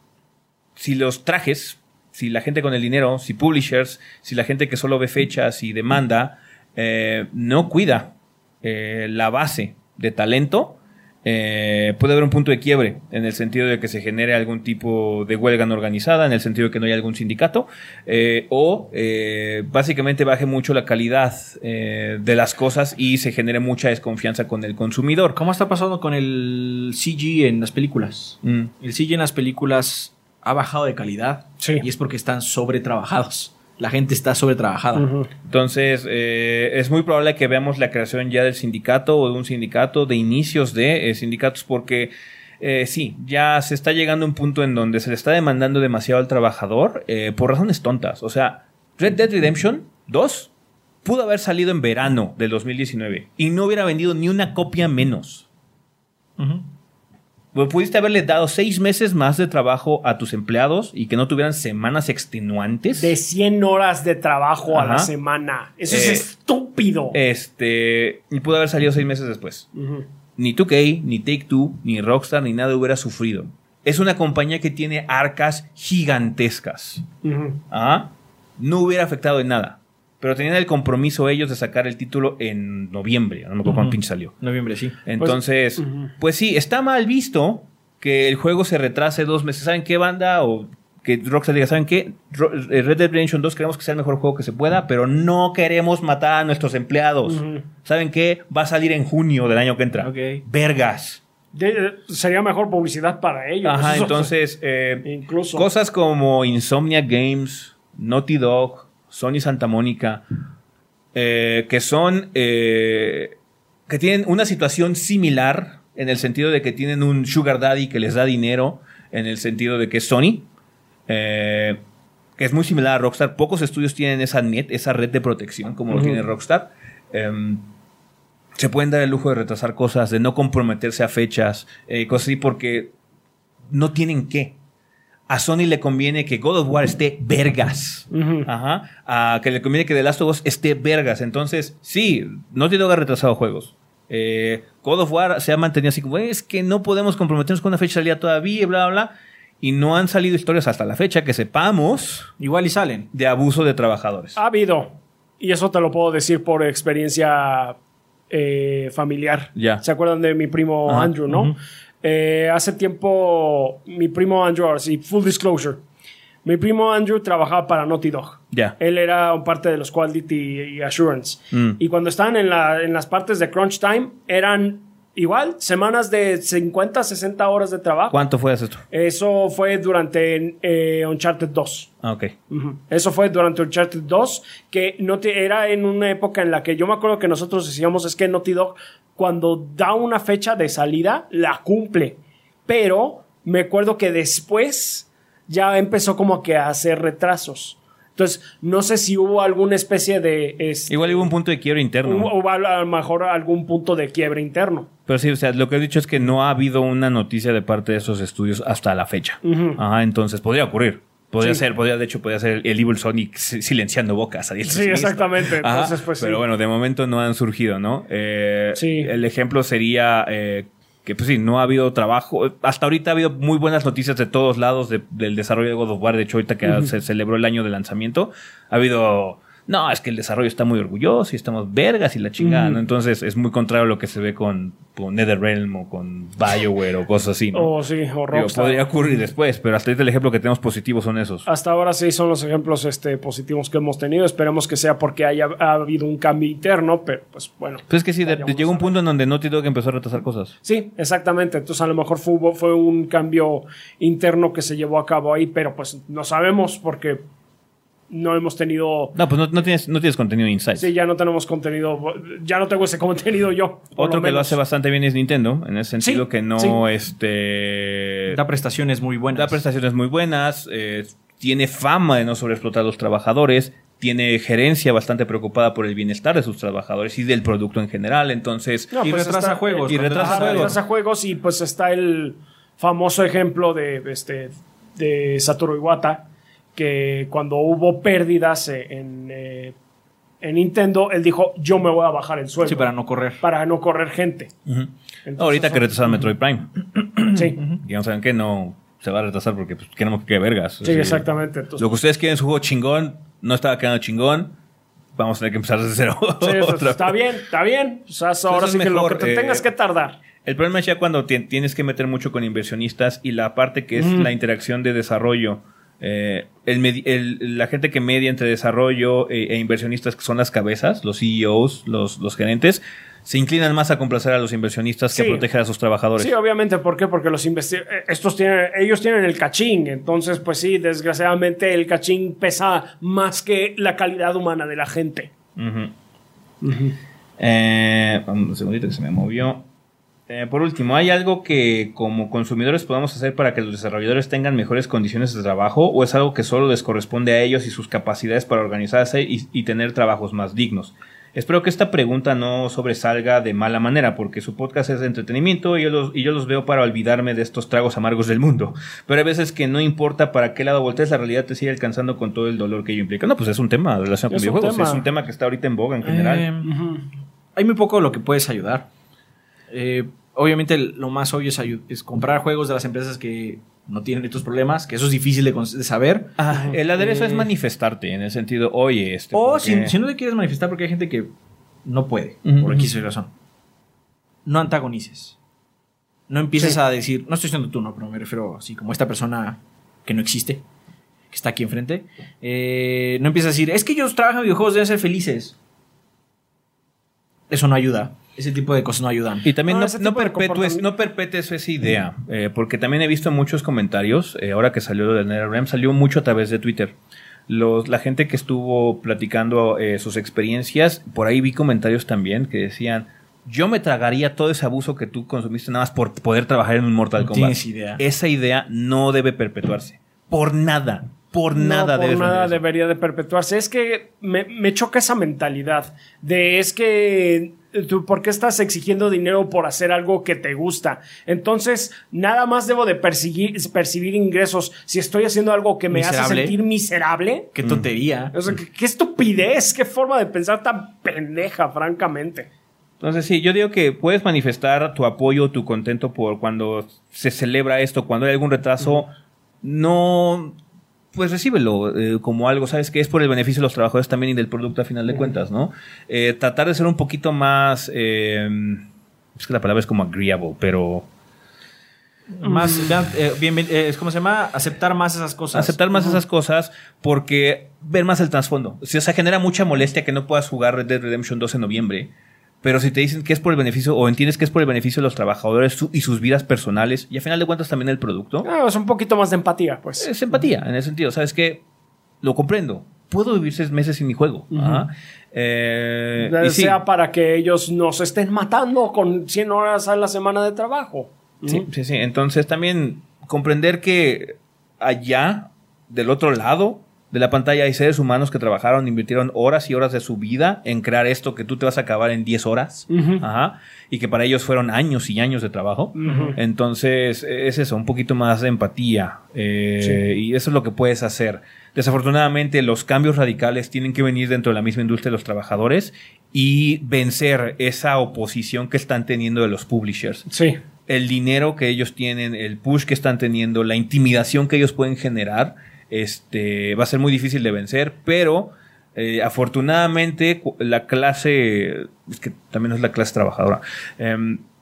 si los trajes, si la gente con el dinero, si publishers, si la gente que solo ve fechas y demanda, eh, no cuida eh, la base de talento, eh, puede haber un punto de quiebre en el sentido de que se genere algún tipo de huelga no organizada, en el sentido de que no haya algún sindicato, eh, o eh, básicamente baje mucho la calidad eh, de las cosas y se genere mucha desconfianza con el consumidor. ¿Cómo está pasando con el C G en las películas? Mm. El C G en las películas ha bajado de calidad, sí, y es porque están sobretrabajados. La gente está sobretrabajada. Uh-huh. Entonces, eh, es muy probable que veamos la creación ya del sindicato o de un sindicato, de inicios de eh, sindicatos, porque eh, sí, ya se está llegando a un punto en donde se le está demandando demasiado al trabajador eh, por razones tontas. O sea, Red Dead Redemption dos pudo haber salido en verano del dos mil diecinueve y no hubiera vendido ni una copia menos. Uh-huh. Pudiste haberle dado seis meses más de trabajo a tus empleados y que no tuvieran semanas extenuantes. De cien horas de trabajo Ajá. a la semana. Eso eh, es estúpido. Este, y pudo haber salido seis meses después. Uh-huh. Ni dos K, ni Take-Two, ni Rockstar, ni nada hubiera sufrido. Es una compañía que tiene arcas gigantescas. Uh-huh. ¿Ah? No hubiera afectado en nada. Pero tenían el compromiso ellos de sacar el título en noviembre. No me acuerdo uh-huh. cuándo pinche salió. Noviembre, sí. Entonces, pues, uh-huh. pues sí, está mal visto que el juego se retrase dos meses. ¿Saben qué, banda? O que Rockstar diga, ¿saben qué? Red Dead Redemption dos queremos que sea el mejor juego que se pueda, pero no queremos matar a nuestros empleados. Uh-huh. ¿Saben qué? Va a salir en junio del año que entra. Okay. Vergas. De, sería mejor publicidad para ellos. Ajá, entonces, eh, incluso cosas como Insomniac Games, Naughty Dog, Sony Santa Mónica, eh, que son eh, que tienen una situación similar en el sentido de que tienen un sugar daddy que les da dinero, en el sentido de que es Sony, eh, que es muy similar a Rockstar. Pocos estudios tienen esa net, esa red de protección como uh-huh. lo tiene Rockstar. Eh, se pueden dar el lujo de retrasar cosas, de no comprometerse a fechas, eh, cosas así, porque no tienen qué. A Sony le conviene que God of War esté vergas. Uh-huh. Ajá. A que le conviene que The Last of Us esté vergas. Entonces, sí, no tiene que haber retrasado juegos. Eh, God of War se ha mantenido así como, es que no podemos comprometernos con una fecha de salida todavía, bla, bla, bla. Y no han salido historias hasta la fecha que sepamos. Igual y salen. De abuso de trabajadores. Ha habido. Y eso te lo puedo decir por experiencia eh, familiar. Ya. ¿Se acuerdan de mi primo Ajá. Andrew, no? Uh-huh. Eh, hace tiempo, mi primo Andrew, ahora sí, full disclosure, mi primo Andrew trabajaba para Naughty Dog. Yeah. Él era parte de los Quality y Assurance. Mm. Y cuando estaban en, la, en las partes de Crunch Time, eran igual semanas de cincuenta, sesenta horas de trabajo. ¿Cuánto fue eso? Eso fue durante eh, Uncharted dos. Ah, ok. Uh-huh. Eso fue durante Uncharted dos, que no te, era en una época en la que yo me acuerdo que nosotros decíamos es que Naughty Dog, cuando da una fecha de salida, la cumple. Pero me acuerdo que después ya empezó como que a hacer retrasos. Entonces, no sé si hubo alguna especie de... Este, Igual hubo un punto de quiebre interno. Hubo, hubo a lo mejor algún punto de quiebre interno. Pero sí, o sea, lo que he dicho es que no ha habido una noticia de parte de esos estudios hasta la fecha. Uh-huh. Ajá, entonces podría ocurrir. Podría sí. ser, podría, de hecho, podría ser el Evil Sonic silenciando bocas. Sí, exactamente. Entonces, pues, pero sí. bueno, de momento no han surgido, ¿no? Eh, sí. El ejemplo sería eh, que, pues sí, no ha habido trabajo. Hasta ahorita ha habido muy buenas noticias de todos lados de, del desarrollo de God of War. De hecho, ahorita que uh-huh. se celebró el año de lanzamiento, ha habido... No, es que el desarrollo está muy orgulloso y estamos vergas y la chingada, ¿no? Entonces es muy contrario a lo que se ve con, con NetherRealm o con BioWare o cosas así, ¿no? Oh, sí, o Rockstar. Digo, podría ocurrir después, pero hasta ahorita el ejemplo que tenemos positivo son esos. Hasta ahora sí son los ejemplos este, positivos que hemos tenido. Esperemos que sea porque haya ha habido un cambio interno, pero pues bueno. Pues es que sí, de, llegó un punto en donde Naughty Dog empezó a retrasar cosas. Sí, exactamente. Entonces a lo mejor fue, fue un cambio interno que se llevó a cabo ahí, pero pues no sabemos porque... No hemos tenido... No, pues no, no, tienes, no tienes contenido Insights. Sí, ya no tenemos contenido. Ya no tengo ese contenido yo. Otro lo que lo hace bastante bien es Nintendo, en el sentido sí, que no... Sí. este Da prestaciones muy buenas. Da prestaciones muy buenas. Eh, tiene fama de no sobreexplotar a los trabajadores. Tiene gerencia bastante preocupada por el bienestar de sus trabajadores y del producto en general. Entonces... No, y pues retrasa está, juegos. Y retrasa, juegos. retrasa juegos. Y pues está el famoso ejemplo de, este, de Satoru Iwata, que cuando hubo pérdidas en, eh, en Nintendo, él dijo, yo me voy a bajar el sueldo. Sí, para no correr. Para no correr gente. Uh-huh. Ahorita que retrasaron Metroid Prime. Sí. Y no saben que no se va a retrasar porque pues, queremos que quede vergas. Sí, exactamente. Entonces, lo que ustedes quieren es un juego chingón, no estaba quedando chingón, vamos a tener que empezar desde cero. Sí, otra está vez. bien, está bien. O sea, ahora sí que mejor, lo que te eh, tengas que tardar. El problema es ya cuando t- tienes que meter mucho con inversionistas y la parte que es mm. la interacción de desarrollo. Eh, el med- el, la gente que media entre desarrollo e, e inversionistas, que son las cabezas, los C E Os, los, los gerentes, se inclinan más a complacer a los inversionistas que sí. a proteger a sus trabajadores. Sí, obviamente. ¿Por qué? Porque los investi- estos tienen, ellos tienen el cachín. Entonces, pues sí, desgraciadamente el cachín pesa más que la calidad humana de la gente. Uh-huh. Uh-huh. Eh, un segundito que se me movió. Eh, por último, ¿hay algo que como consumidores podamos hacer para que los desarrolladores tengan mejores condiciones de trabajo o es algo que solo les corresponde a ellos y sus capacidades para organizarse y, y tener trabajos más dignos? Espero que esta pregunta no sobresalga de mala manera porque su podcast es de entretenimiento y yo, los, y yo los veo para olvidarme de estos tragos amargos del mundo. Pero hay veces que no importa para qué lado voltees, la realidad te sigue alcanzando con todo el dolor que ello implica. No, pues es un tema relacionado con videojuegos. Es un tema que está ahorita en boga en general. Eh, uh-huh. Hay muy poco lo que puedes ayudar. Eh, obviamente lo más obvio es, ayu- es comprar juegos de las empresas que no tienen estos problemas, que eso es difícil de, de saber. Ah, el aderezo eh, es manifestarte en el sentido, oye, este. O si, si no te quieres manifestar porque hay gente que no puede, uh-huh. por X razón. No antagonices. No empieces sí. a decir, no estoy diciendo tú, no, pero me refiero así como esta persona que no existe, que está aquí enfrente. Eh, no empieces a decir, es que ellos trabajan en videojuegos, deben ser felices. Eso no ayuda. Ese tipo de cosas no ayudan. Y también no, no, no, perpetúes, no perpetúes esa idea, eh, porque también he visto muchos comentarios, eh, ahora que salió de NetherRealm, salió mucho a través de Twitter. Los, la gente que estuvo platicando eh, sus experiencias, por ahí vi comentarios también que decían, yo me tragaría todo ese abuso que tú consumiste nada más por poder trabajar en un Mortal no Kombat. Tienes idea. Esa idea no debe perpetuarse. Por nada. Por nada, no, por nada debería de perpetuarse. Es que me, me choca esa mentalidad de es que tú, ¿por qué estás exigiendo dinero por hacer algo que te gusta? Entonces, nada más debo de perseguir, percibir ingresos si estoy haciendo algo que me miserable. hace sentir miserable. Qué tontería. O sea, qué, qué estupidez, qué forma de pensar tan pendeja, francamente. Entonces sí, yo digo que puedes manifestar tu apoyo, tu contento por cuando se celebra esto, cuando hay algún retraso, no... pues recíbelo eh, como algo, ¿sabes? Que es por el beneficio de los trabajadores también y del producto a final de cuentas, ¿no? Eh, tratar de ser un poquito más... Eh, es que la palabra es como agreeable, pero... Más, eh, bien, eh, ¿cómo se llama? Aceptar más esas cosas. Aceptar más uh-huh. esas cosas porque ver más el trasfondo. O sea, se genera mucha molestia que no puedas jugar Red Dead Redemption dos en noviembre. Pero si te dicen que es por el beneficio, o entiendes que es por el beneficio de los trabajadores su, y sus vidas personales, y a final de cuentas también el producto. No, es un poquito más de empatía, pues. Es empatía, en ese sentido. ¿Sabes qué? Lo comprendo. Puedo vivir seis meses sin mi juego. Uh-huh. Ajá. Eh, y sea sí. para que ellos no se estén matando con cien horas a la semana de trabajo. Uh-huh. Sí, sí, sí. Entonces también comprender que allá, del otro lado de la pantalla, hay seres humanos que trabajaron, invirtieron horas y horas de su vida en crear esto que tú te vas a acabar en diez horas. Uh-huh. Ajá, y que para ellos fueron años y años de trabajo. Uh-huh. Entonces, es eso, un poquito más de empatía. Eh, sí. Y eso es lo que puedes hacer. Desafortunadamente, los cambios radicales tienen que venir dentro de la misma industria de los trabajadores y vencer esa oposición que están teniendo de los publishers. Sí. El dinero que ellos tienen, el push que están teniendo, la intimidación que ellos pueden generar, Este, va a ser muy difícil de vencer, pero eh, afortunadamente la clase, es que también es la clase trabajadora, eh,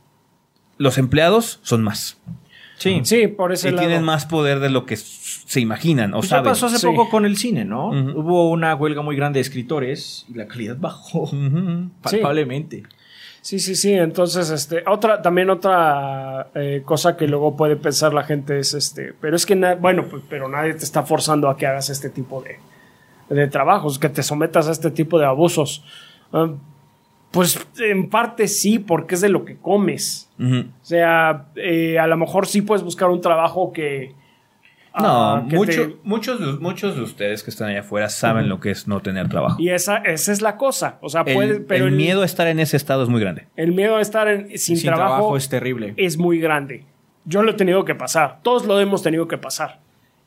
los empleados son más. Sí, sí, por ese y lado. tienen más poder de lo que se imaginan o pues saben. Ya pasó hace sí. poco con el cine, ¿no? Uh-huh. Hubo una huelga muy grande de escritores y la calidad bajó uh-huh. palpablemente. Sí. Sí, sí, sí. Entonces, este, otra, también otra eh, cosa que luego puede pensar la gente es, este, pero es que, na- bueno, pues, pero nadie te está forzando a que hagas este tipo de, de trabajos, que te sometas a este tipo de abusos. Uh, pues, en parte sí, porque es de lo que comes. Uh-huh. O sea, eh, a lo mejor sí puedes buscar un trabajo que... No, uh, que mucho, te... muchos, de, muchos de ustedes que están allá afuera saben uh-huh. lo que es no tener trabajo. Y esa, esa es la cosa. O sea, el, puede, pero el el miedo a estar en ese estado es muy grande. El miedo a estar en, sin, sin trabajo, trabajo es terrible. Es muy grande. Yo lo he tenido que pasar. Todos lo hemos tenido que pasar.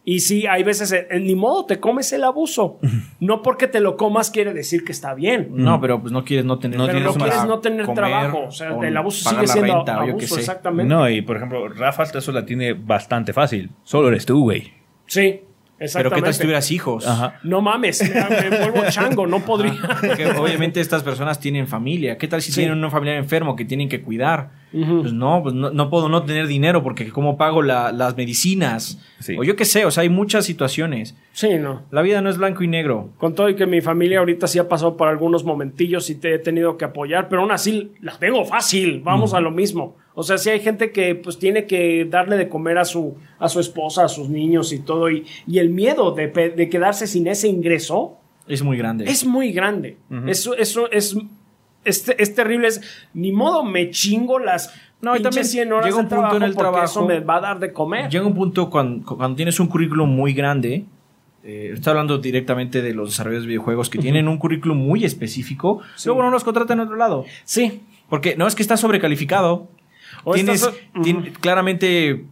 Y sí, hay veces, en ni modo, te comes el abuso. No porque te lo comas quiere decir que está bien. No, pero pues no quieres no tener no Pero no quieres para no tener comer, trabajo. O sea, o el abuso pagar sigue la siendo renta, o yo qué abuso, sé. exactamente. No, y por ejemplo, Rafa eso la tiene bastante fácil. Solo eres tú, güey. Sí, Pero exactamente. ¿qué tal si tuvieras hijos? Ajá. No mames, me, me vuelvo chango, no podría. Porque obviamente estas personas tienen familia. ¿Qué tal si Sí. tienen un familiar enfermo que tienen que cuidar? Ujú. Pues no, pues no, no puedo no tener dinero porque ¿cómo pago la- las medicinas? Sí. O yo qué sé, o sea, hay muchas situaciones. Sí, no. La vida no es blanco y negro. Con todo y que mi familia ahorita sí ha pasado por algunos momentillos y te he tenido que apoyar, pero aún así la tengo fácil, vamos a lo mismo. O sea, sí hay gente que pues tiene que darle de comer a su, a su esposa, a sus niños y todo, y, y el miedo de, pe- de quedarse sin ese ingreso Es muy grande. es muy grande. Eso, eso es, es, es terrible. Es, ni modo, me chingo las No, y pinches también cien horas llega un de punto trabajo en el porque trabajo- eso me va a dar de comer. Llega un punto cuando, cuando tienes un currículum muy grande. Eh, estoy hablando directamente de los desarrolladores de videojuegos que tienen un currículum muy específico. Sí. Luego no los contratan en otro lado. Sí. Porque no es que estás sobrecalificado. O Tienes, estás- tien- claramente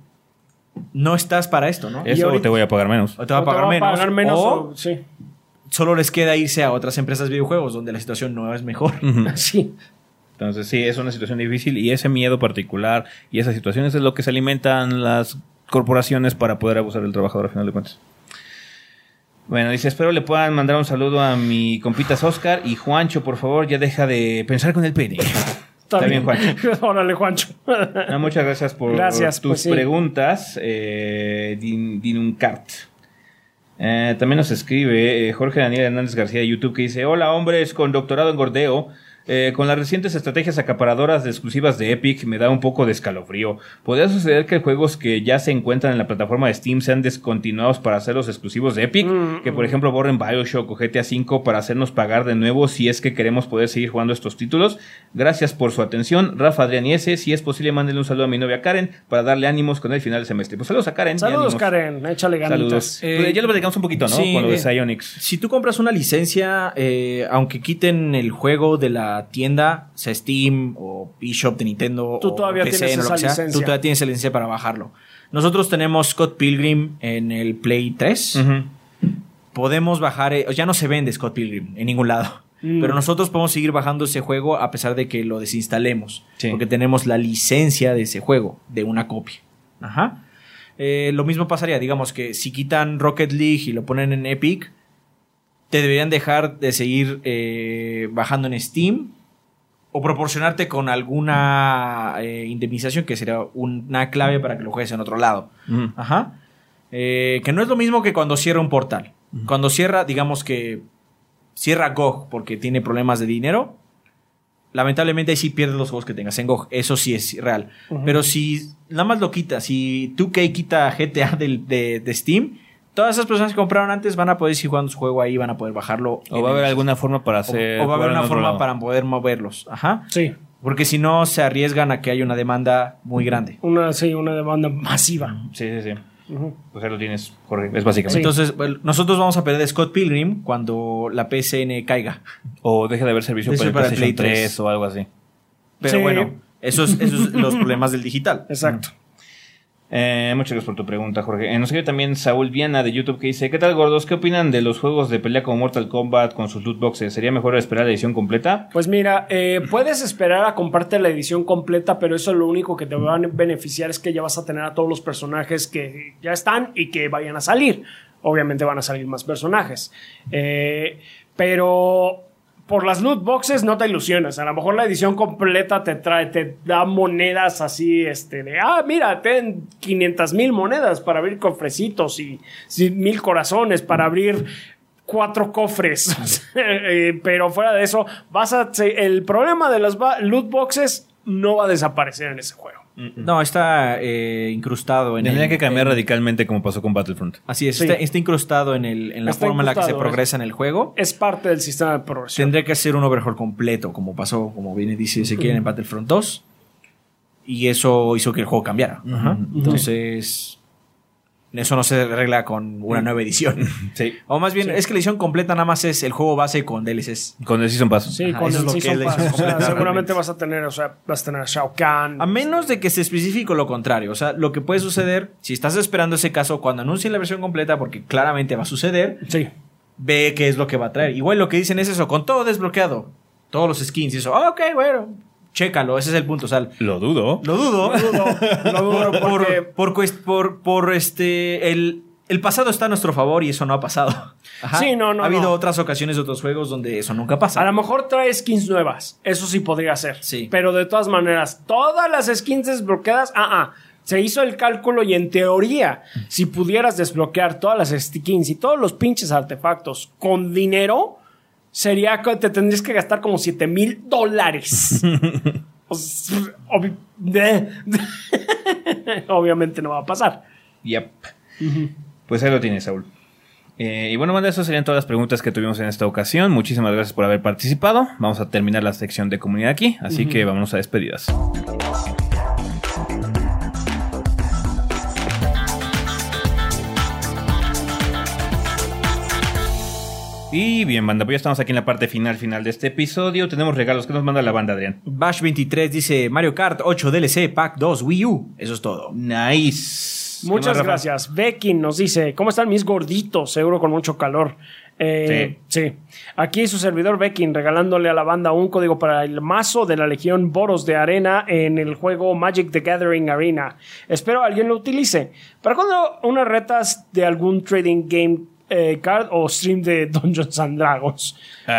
no estás para esto, ¿no? Eso ahorita- te voy a pagar menos. O te va a O pagar menos. pagar menos o o- sí. solo les queda irse a otras empresas de videojuegos donde la situación no es mejor. Sí. Entonces sí, es una situación difícil y ese miedo particular y esas situaciones es lo que se alimentan las corporaciones para poder abusar del trabajador a final de cuentas. Bueno, dice, espero le puedan mandar un saludo a mi compitas Oscar y Juancho, por favor, ya deja de pensar con el pene. Está bien, Juancho. Órale, Juancho. Ah, muchas gracias por Gracias, tus pues sí. preguntas, eh, Din, Dinuncart. Eh, también nos escribe eh, Jorge Daniel Hernández García de YouTube que dice: hola hombres con doctorado en gordeo. Eh, con las recientes estrategias acaparadoras de exclusivas de Epic me da un poco de escalofrío. ¿Podría suceder que juegos que ya se encuentran en la plataforma de Steam sean descontinuados para hacer los exclusivos de Epic? Mm, que por ejemplo borren BioShock o G T A cinco para hacernos pagar de nuevo si es que queremos poder seguir jugando estos títulos. Gracias por su atención. Rafa Adrián y ese, si es posible mándenle un saludo a mi novia Karen para darle ánimos con el final del semestre. Pues saludos a Karen. y Saludos, ánimos. Karen. Échale ganitas. Saludos. Eh, Pues ya lo platicamos un poquito, ¿no? sí, con lo de eh, Psyonix. Si tú compras una licencia, eh, aunque quiten el juego de la tienda, sea Steam o eShop de Nintendo Tú o todavía P C, tienes o lo esa que sea, licencia. tú todavía tienes la licencia para bajarlo. Nosotros tenemos Scott Pilgrim en el Play tres. Ujú. Podemos bajar, eh, ya no se vende Scott Pilgrim en ningún lado. Mm. Pero nosotros podemos seguir bajando ese juego a pesar de que lo desinstalemos. Sí. Porque tenemos la licencia de ese juego, de una copia. Ajá. Eh, lo mismo pasaría, digamos que si quitan Rocket League y lo ponen en Epic, te deberían dejar de seguir eh, bajando en Steam o proporcionarte con alguna eh, indemnización que sería una clave para que lo juegues en otro lado. Ujú. Ajá. Eh, que no es lo mismo que cuando cierra un portal. Cuando cierra, digamos que cierra G O G porque tiene problemas de dinero, lamentablemente ahí sí pierdes los juegos que tengas en G O G. Eso sí es real. Ujú. Pero si nada más lo quita, si dos K quita G T A del- de, de Steam, todas esas personas que compraron antes van a poder seguir jugando su juego ahí, van a poder bajarlo. O en va a haber el- alguna forma para o- hacer. o va a haber jugar en una otro forma lado. para poder moverlos. Ajá. Sí. Porque si no, se arriesgan a que haya una demanda muy grande. Una, sí, una demanda masiva. Sí, sí, sí. Ujú. Pues ahí lo tienes, Jorge. Es básicamente. Entonces, bueno, nosotros vamos a perder Scott Pilgrim cuando la P S N caiga. O deje de haber servicio Deje para el para el PlayStation Play tres tres o algo así. Pero Sí. bueno, esos son esos los problemas del digital. Exacto. Eh, muchas gracias por tu pregunta, Jorge. Eh, nos escribe también Saúl Viana de YouTube que dice: ¿qué tal, gordos? ¿Qué opinan de los juegos de pelea como Mortal Kombat con sus loot boxes? ¿Sería mejor esperar la edición completa? Pues mira, eh, puedes esperar a comprarte la edición completa, pero eso lo único que te va a beneficiar es que ya vas a tener a todos los personajes que ya están y que vayan a salir. Obviamente van a salir más personajes. Eh, pero por las loot boxes no te ilusiones. A lo mejor la edición completa te trae, te da monedas así, este, de, ah, mira, ten quinientas mil monedas para abrir cofrecitos y mil corazones para abrir cuatro cofres. Eh, pero fuera de eso, vas a, el problema de las ba- loot boxes no va a desaparecer en ese juego. No, está eh, incrustado en Tendría el- que cambiar en- radicalmente como pasó con Battlefront. Así es, Sí. está, está incrustado en, el, en la Está forma en la que se incrustado, progresa en el juego. Es parte del sistema de progresión. Tendría que hacer un overhaul completo, como pasó, como viene dice Ezequiel en Battlefront dos. Y eso hizo que el juego cambiara. Ajá. Entonces, Eso no se arregla con una nueva edición. Sí. O más bien, Sí. es que la edición completa nada más es el juego base con D L Cs. Con el Season Pass. Sí, Ajá, con eso el es lo que Season es la Pass. edición O sea, completa, seguramente realmente. vas a tener, o sea, vas a tener a Shao Kahn. A menos de que se especifique lo contrario. O sea, lo que puede suceder, si estás esperando ese caso, cuando anuncien la versión completa, porque claramente va a suceder, Sí. ve qué es lo que va a traer. Igual lo que dicen es eso, con todo desbloqueado. Todos los skins y eso. Ah, ok, bueno. Chécalo, ese es el punto. O sea, Lo dudo. lo dudo. Lo dudo, lo dudo por, porque... por, por, cuest- por, por este... El, el pasado está a nuestro favor y eso no ha pasado. Ajá. Sí, no, no, Ha habido no. otras ocasiones de otros juegos donde eso nunca pasa. A lo mejor trae skins nuevas. Eso sí podría ser. Sí. Pero de todas maneras, todas las skins desbloqueadas, ah, ah. Se hizo el cálculo y en teoría, si pudieras desbloquear todas las skins y todos los pinches artefactos con dinero, sería que te tendrías que gastar como siete mil dólares. O sea, obvi- de- Obviamente no va a pasar. Yep. Pues ahí lo tienes, Saúl. Eh, y bueno, banda, esas serían todas las preguntas que tuvimos en esta ocasión. Muchísimas gracias por haber participado. Vamos a terminar la sección de comunidad aquí, así que vámonos a despedidas. Y bien, banda, pues ya estamos aquí en la parte final final de este episodio. Tenemos regalos. ¿Qué nos manda la banda, Adrián? Bash veintitrés dice Mario Kart ocho D L C Pack dos Wii U. Eso es todo. Nice. Muchas ¿Qué más, Rafa? gracias. Becky nos dice, ¿cómo están mis gorditos? Seguro con mucho calor. Eh, sí. Aquí su servidor Becky regalándole a la banda un código para el mazo de la Legión Boros de Arena en el juego Magic the Gathering Arena. Espero alguien lo utilice. ¿Para cuando unas retas de algún trading game eh, card o stream de Dungeons and Dragons?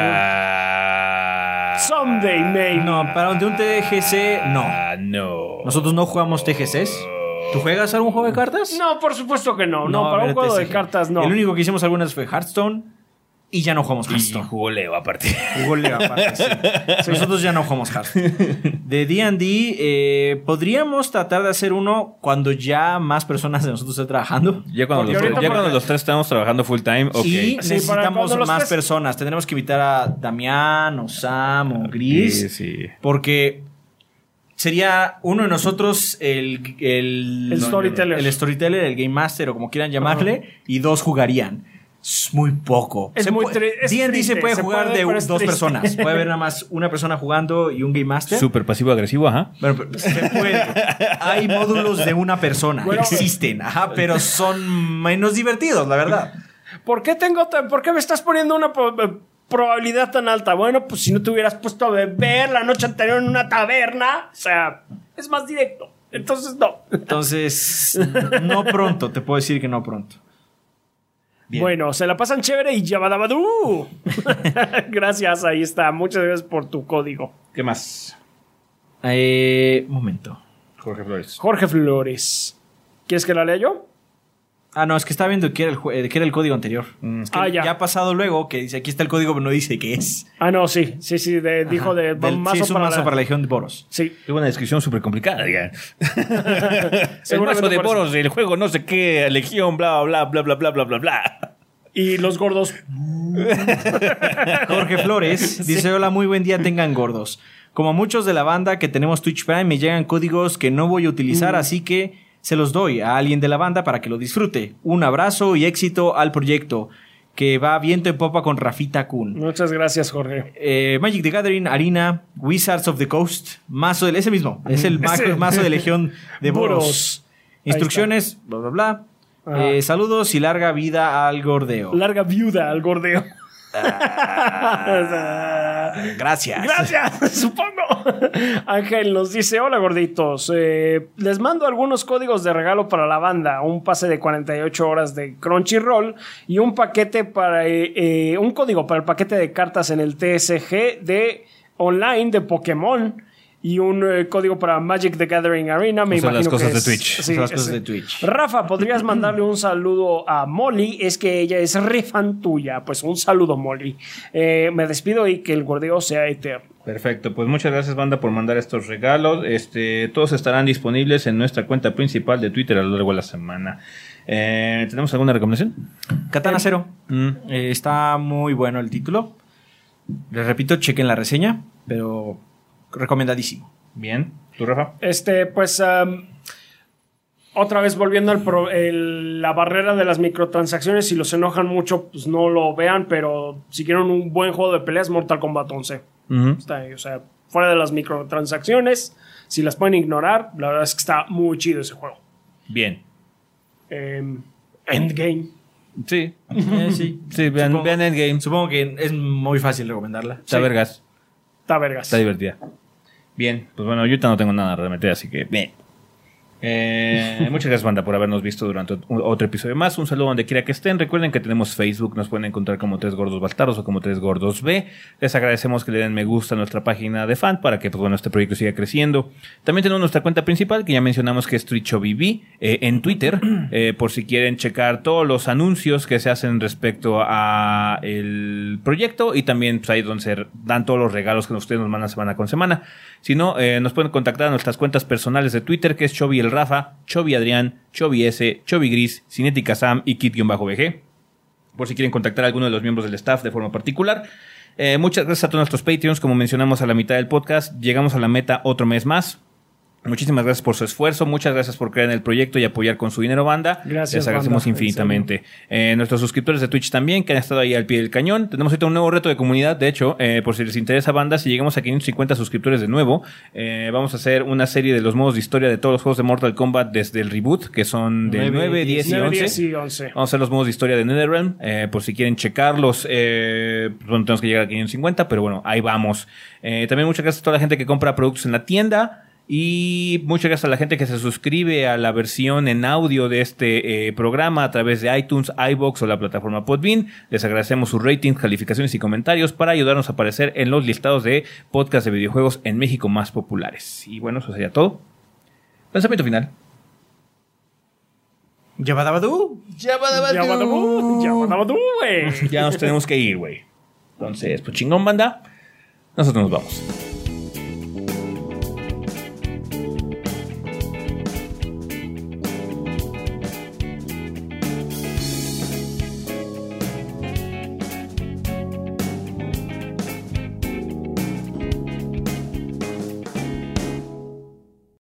Ah, Someday, maybe. No, para de un T G C, no. Ah, no. Nosotros no jugamos T G Cs. ¿Tú juegas algún juego de cartas? No, por supuesto que no. No, a para ver, un juego de T C G. cartas no. El único que hicimos algunas fue Hearthstone y ya no jugamos Y Hearthstone. jugó Leo aparte. Jugó Leo aparte, sí. Sí, nosotros ya no jugamos Hearthstone. De D and D, eh, podríamos tratar de hacer uno cuando ya más personas de nosotros estén trabajando. Ya cuando, Porque los, ahorita ya para- cuando los tres estamos trabajando full time, ok. Y Sí, para necesitamos cuando los más tres- personas. Tendremos que invitar a Damián o Sam o Gris. Sí, sí. Porque sería uno de nosotros el... El, El storyteller. El storyteller, el game master o como quieran llamarle. Y dos jugarían. Es muy poco. Es Se muy puede- tri- es D and D se triste, puede se jugar puede, de pero es dos triste. personas. Puede haber nada más una persona jugando y un game master. Súper pasivo-agresivo, ajá. Bueno, pero se puede. Hay módulos de una persona. Bueno, existen, ajá, pero son menos divertidos, la verdad. ¿Por qué tengo tan- ¿Por qué me estás poniendo una pro- eh, probabilidad tan alta? Bueno, pues si no te hubieras puesto a beber la noche anterior en una taberna, o sea, es más directo. Entonces, no. Entonces, no pronto, te puedo decir que no pronto. Bien. Bueno, se la pasan chévere y yabadabadú. Gracias, ahí está. Muchas gracias por tu código. ¿Qué más? Eh, un momento. Jorge Flores. Jorge Flores. ¿Quieres que la lea yo? Ah, no, es que estaba viendo que era el, jue- que era el código anterior. Es que Ah, ya. ya ha pasado luego que dice aquí está el código, pero no dice qué es. Ah, no, sí. Sí, sí, de- dijo de Del- mazo sí, es un para mazo la- para la Legión de Boros. Sí. Tuvo una descripción súper complicada, digan. El Seguramente mazo de por eso. boros del juego, no sé qué, legión, bla, bla, bla, bla, bla, bla, bla, bla. Y los gordos. Jorge Flores dice: hola, muy buen día, tengan gordos. Como muchos de la banda que tenemos Twitch Prime, me llegan códigos que no voy a utilizar, así que se los doy a alguien de la banda para que lo disfrute. Un abrazo y éxito al proyecto, que va viento en popa con Rafita Kun. Muchas gracias, Jorge. Eh, Magic the Gathering, Arena, Wizards of the Coast, mazo del, ese mismo, es el ma- Ese. mazo de Legión de Boros. Boros. Ahí Instrucciones, bla, bla, bla. Ajá. Eh, saludos y larga vida al gordeo. Larga viuda al gordeo. Gracias. Gracias, supongo. Ángel nos dice: hola gorditos, eh, les mando algunos códigos de regalo para la banda, un pase de cuarenta y ocho horas de Crunchyroll y un paquete para eh, eh, un código para el paquete de cartas en el T S G de online de Pokémon y un eh, código para Magic the Gathering Arena. Me O sea, imagino las cosas que de es- Twitch. sí, Son las cosas sí. de Twitch. Rafa, ¿podrías mandarle un saludo a Molly? Es que ella es re fan tuya. Pues un saludo, Molly. Eh, me despido y que el gordeo sea eterno. Perfecto, pues muchas gracias, banda, por mandar estos regalos. Este, todos estarán disponibles en nuestra cuenta principal de Twitter a lo largo de la semana. Eh, ¿Tenemos alguna recomendación? Katana Zero. Mm. Eh, está muy bueno el título. Les repito, chequen la reseña, pero recomendadísimo. Bien, ¿tú, Rafa? Este, pues. um, otra vez volviendo al pro, el, la barrera de las microtransacciones, si los enojan mucho, pues no lo vean, pero si quieren un buen juego de peleas, Mortal Kombat once. Uh-huh. Está ahí, o sea, fuera de las microtransacciones, si las pueden ignorar, la verdad es que está muy chido ese juego. Bien. Eh, Endgame. Sí. Eh, sí. Sí, vean, supongo, vean Endgame. Supongo que es muy fácil recomendarla. Está sí. vergas. Está vergas. Está divertida. Bien, pues bueno, yo ahorita no tengo nada a remeter, así que bien. Eh, muchas gracias, banda, por habernos visto durante otro episodio más. Un saludo donde quiera que estén. Recuerden que tenemos Facebook, nos pueden encontrar como Tres Gordos Bastardos o como Tres Gordos B. Les agradecemos que le den me gusta a nuestra página de fan para que pues bueno este proyecto siga creciendo. También tenemos nuestra cuenta principal que ya mencionamos que es TwitchOBB eh, en Twitter, eh, por si quieren checar todos los anuncios que se hacen respecto a el proyecto y también pues, ahí donde se dan todos los regalos que ustedes nos mandan semana con semana. Si no, eh, nos pueden contactar a nuestras cuentas personales de Twitter, que es Chovy el Rafa, Chovy Adrián, Chovy S, Chovy Gris, Cinética Sam y Kit-B G. Por si quieren contactar a alguno de los miembros del staff de forma particular. Eh, muchas gracias a todos nuestros Patreons. Como mencionamos a la mitad del podcast, llegamos a la meta otro mes más. Muchísimas gracias por su esfuerzo, muchas gracias por creer en el proyecto y apoyar con su dinero, banda. Gracias, les agradecemos banda, infinitamente. Eh, nuestros suscriptores de Twitch también, que han estado ahí al pie del cañón. Tenemos ahorita un nuevo reto de comunidad, de hecho, eh, por si les interesa, banda, si llegamos a quinientos cincuenta suscriptores de nuevo, eh, vamos a hacer una serie de los modos de historia de todos los juegos de Mortal Kombat desde el reboot, que son del nueve, diez y once. Vamos a hacer los modos de historia de NetherRealm, eh, por si quieren checarlos, eh, pronto tenemos que llegar a quinientos cincuenta, pero bueno, ahí vamos. Eh, también muchas gracias a toda la gente que compra productos en la tienda. Y muchas gracias a la gente que se suscribe a la versión en audio de este eh, programa a través de iTunes, iVoox o la plataforma Podbean. Les agradecemos sus ratings, calificaciones y comentarios para ayudarnos a aparecer en los listados de podcasts de videojuegos en México más populares. Y bueno, eso sería todo. Lanzamiento final. Yabadabadú. Yabadabadú. Yabadabadú, güey. Ya nos tenemos que ir, güey. Entonces, pues chingón, banda. Nosotros nos vamos.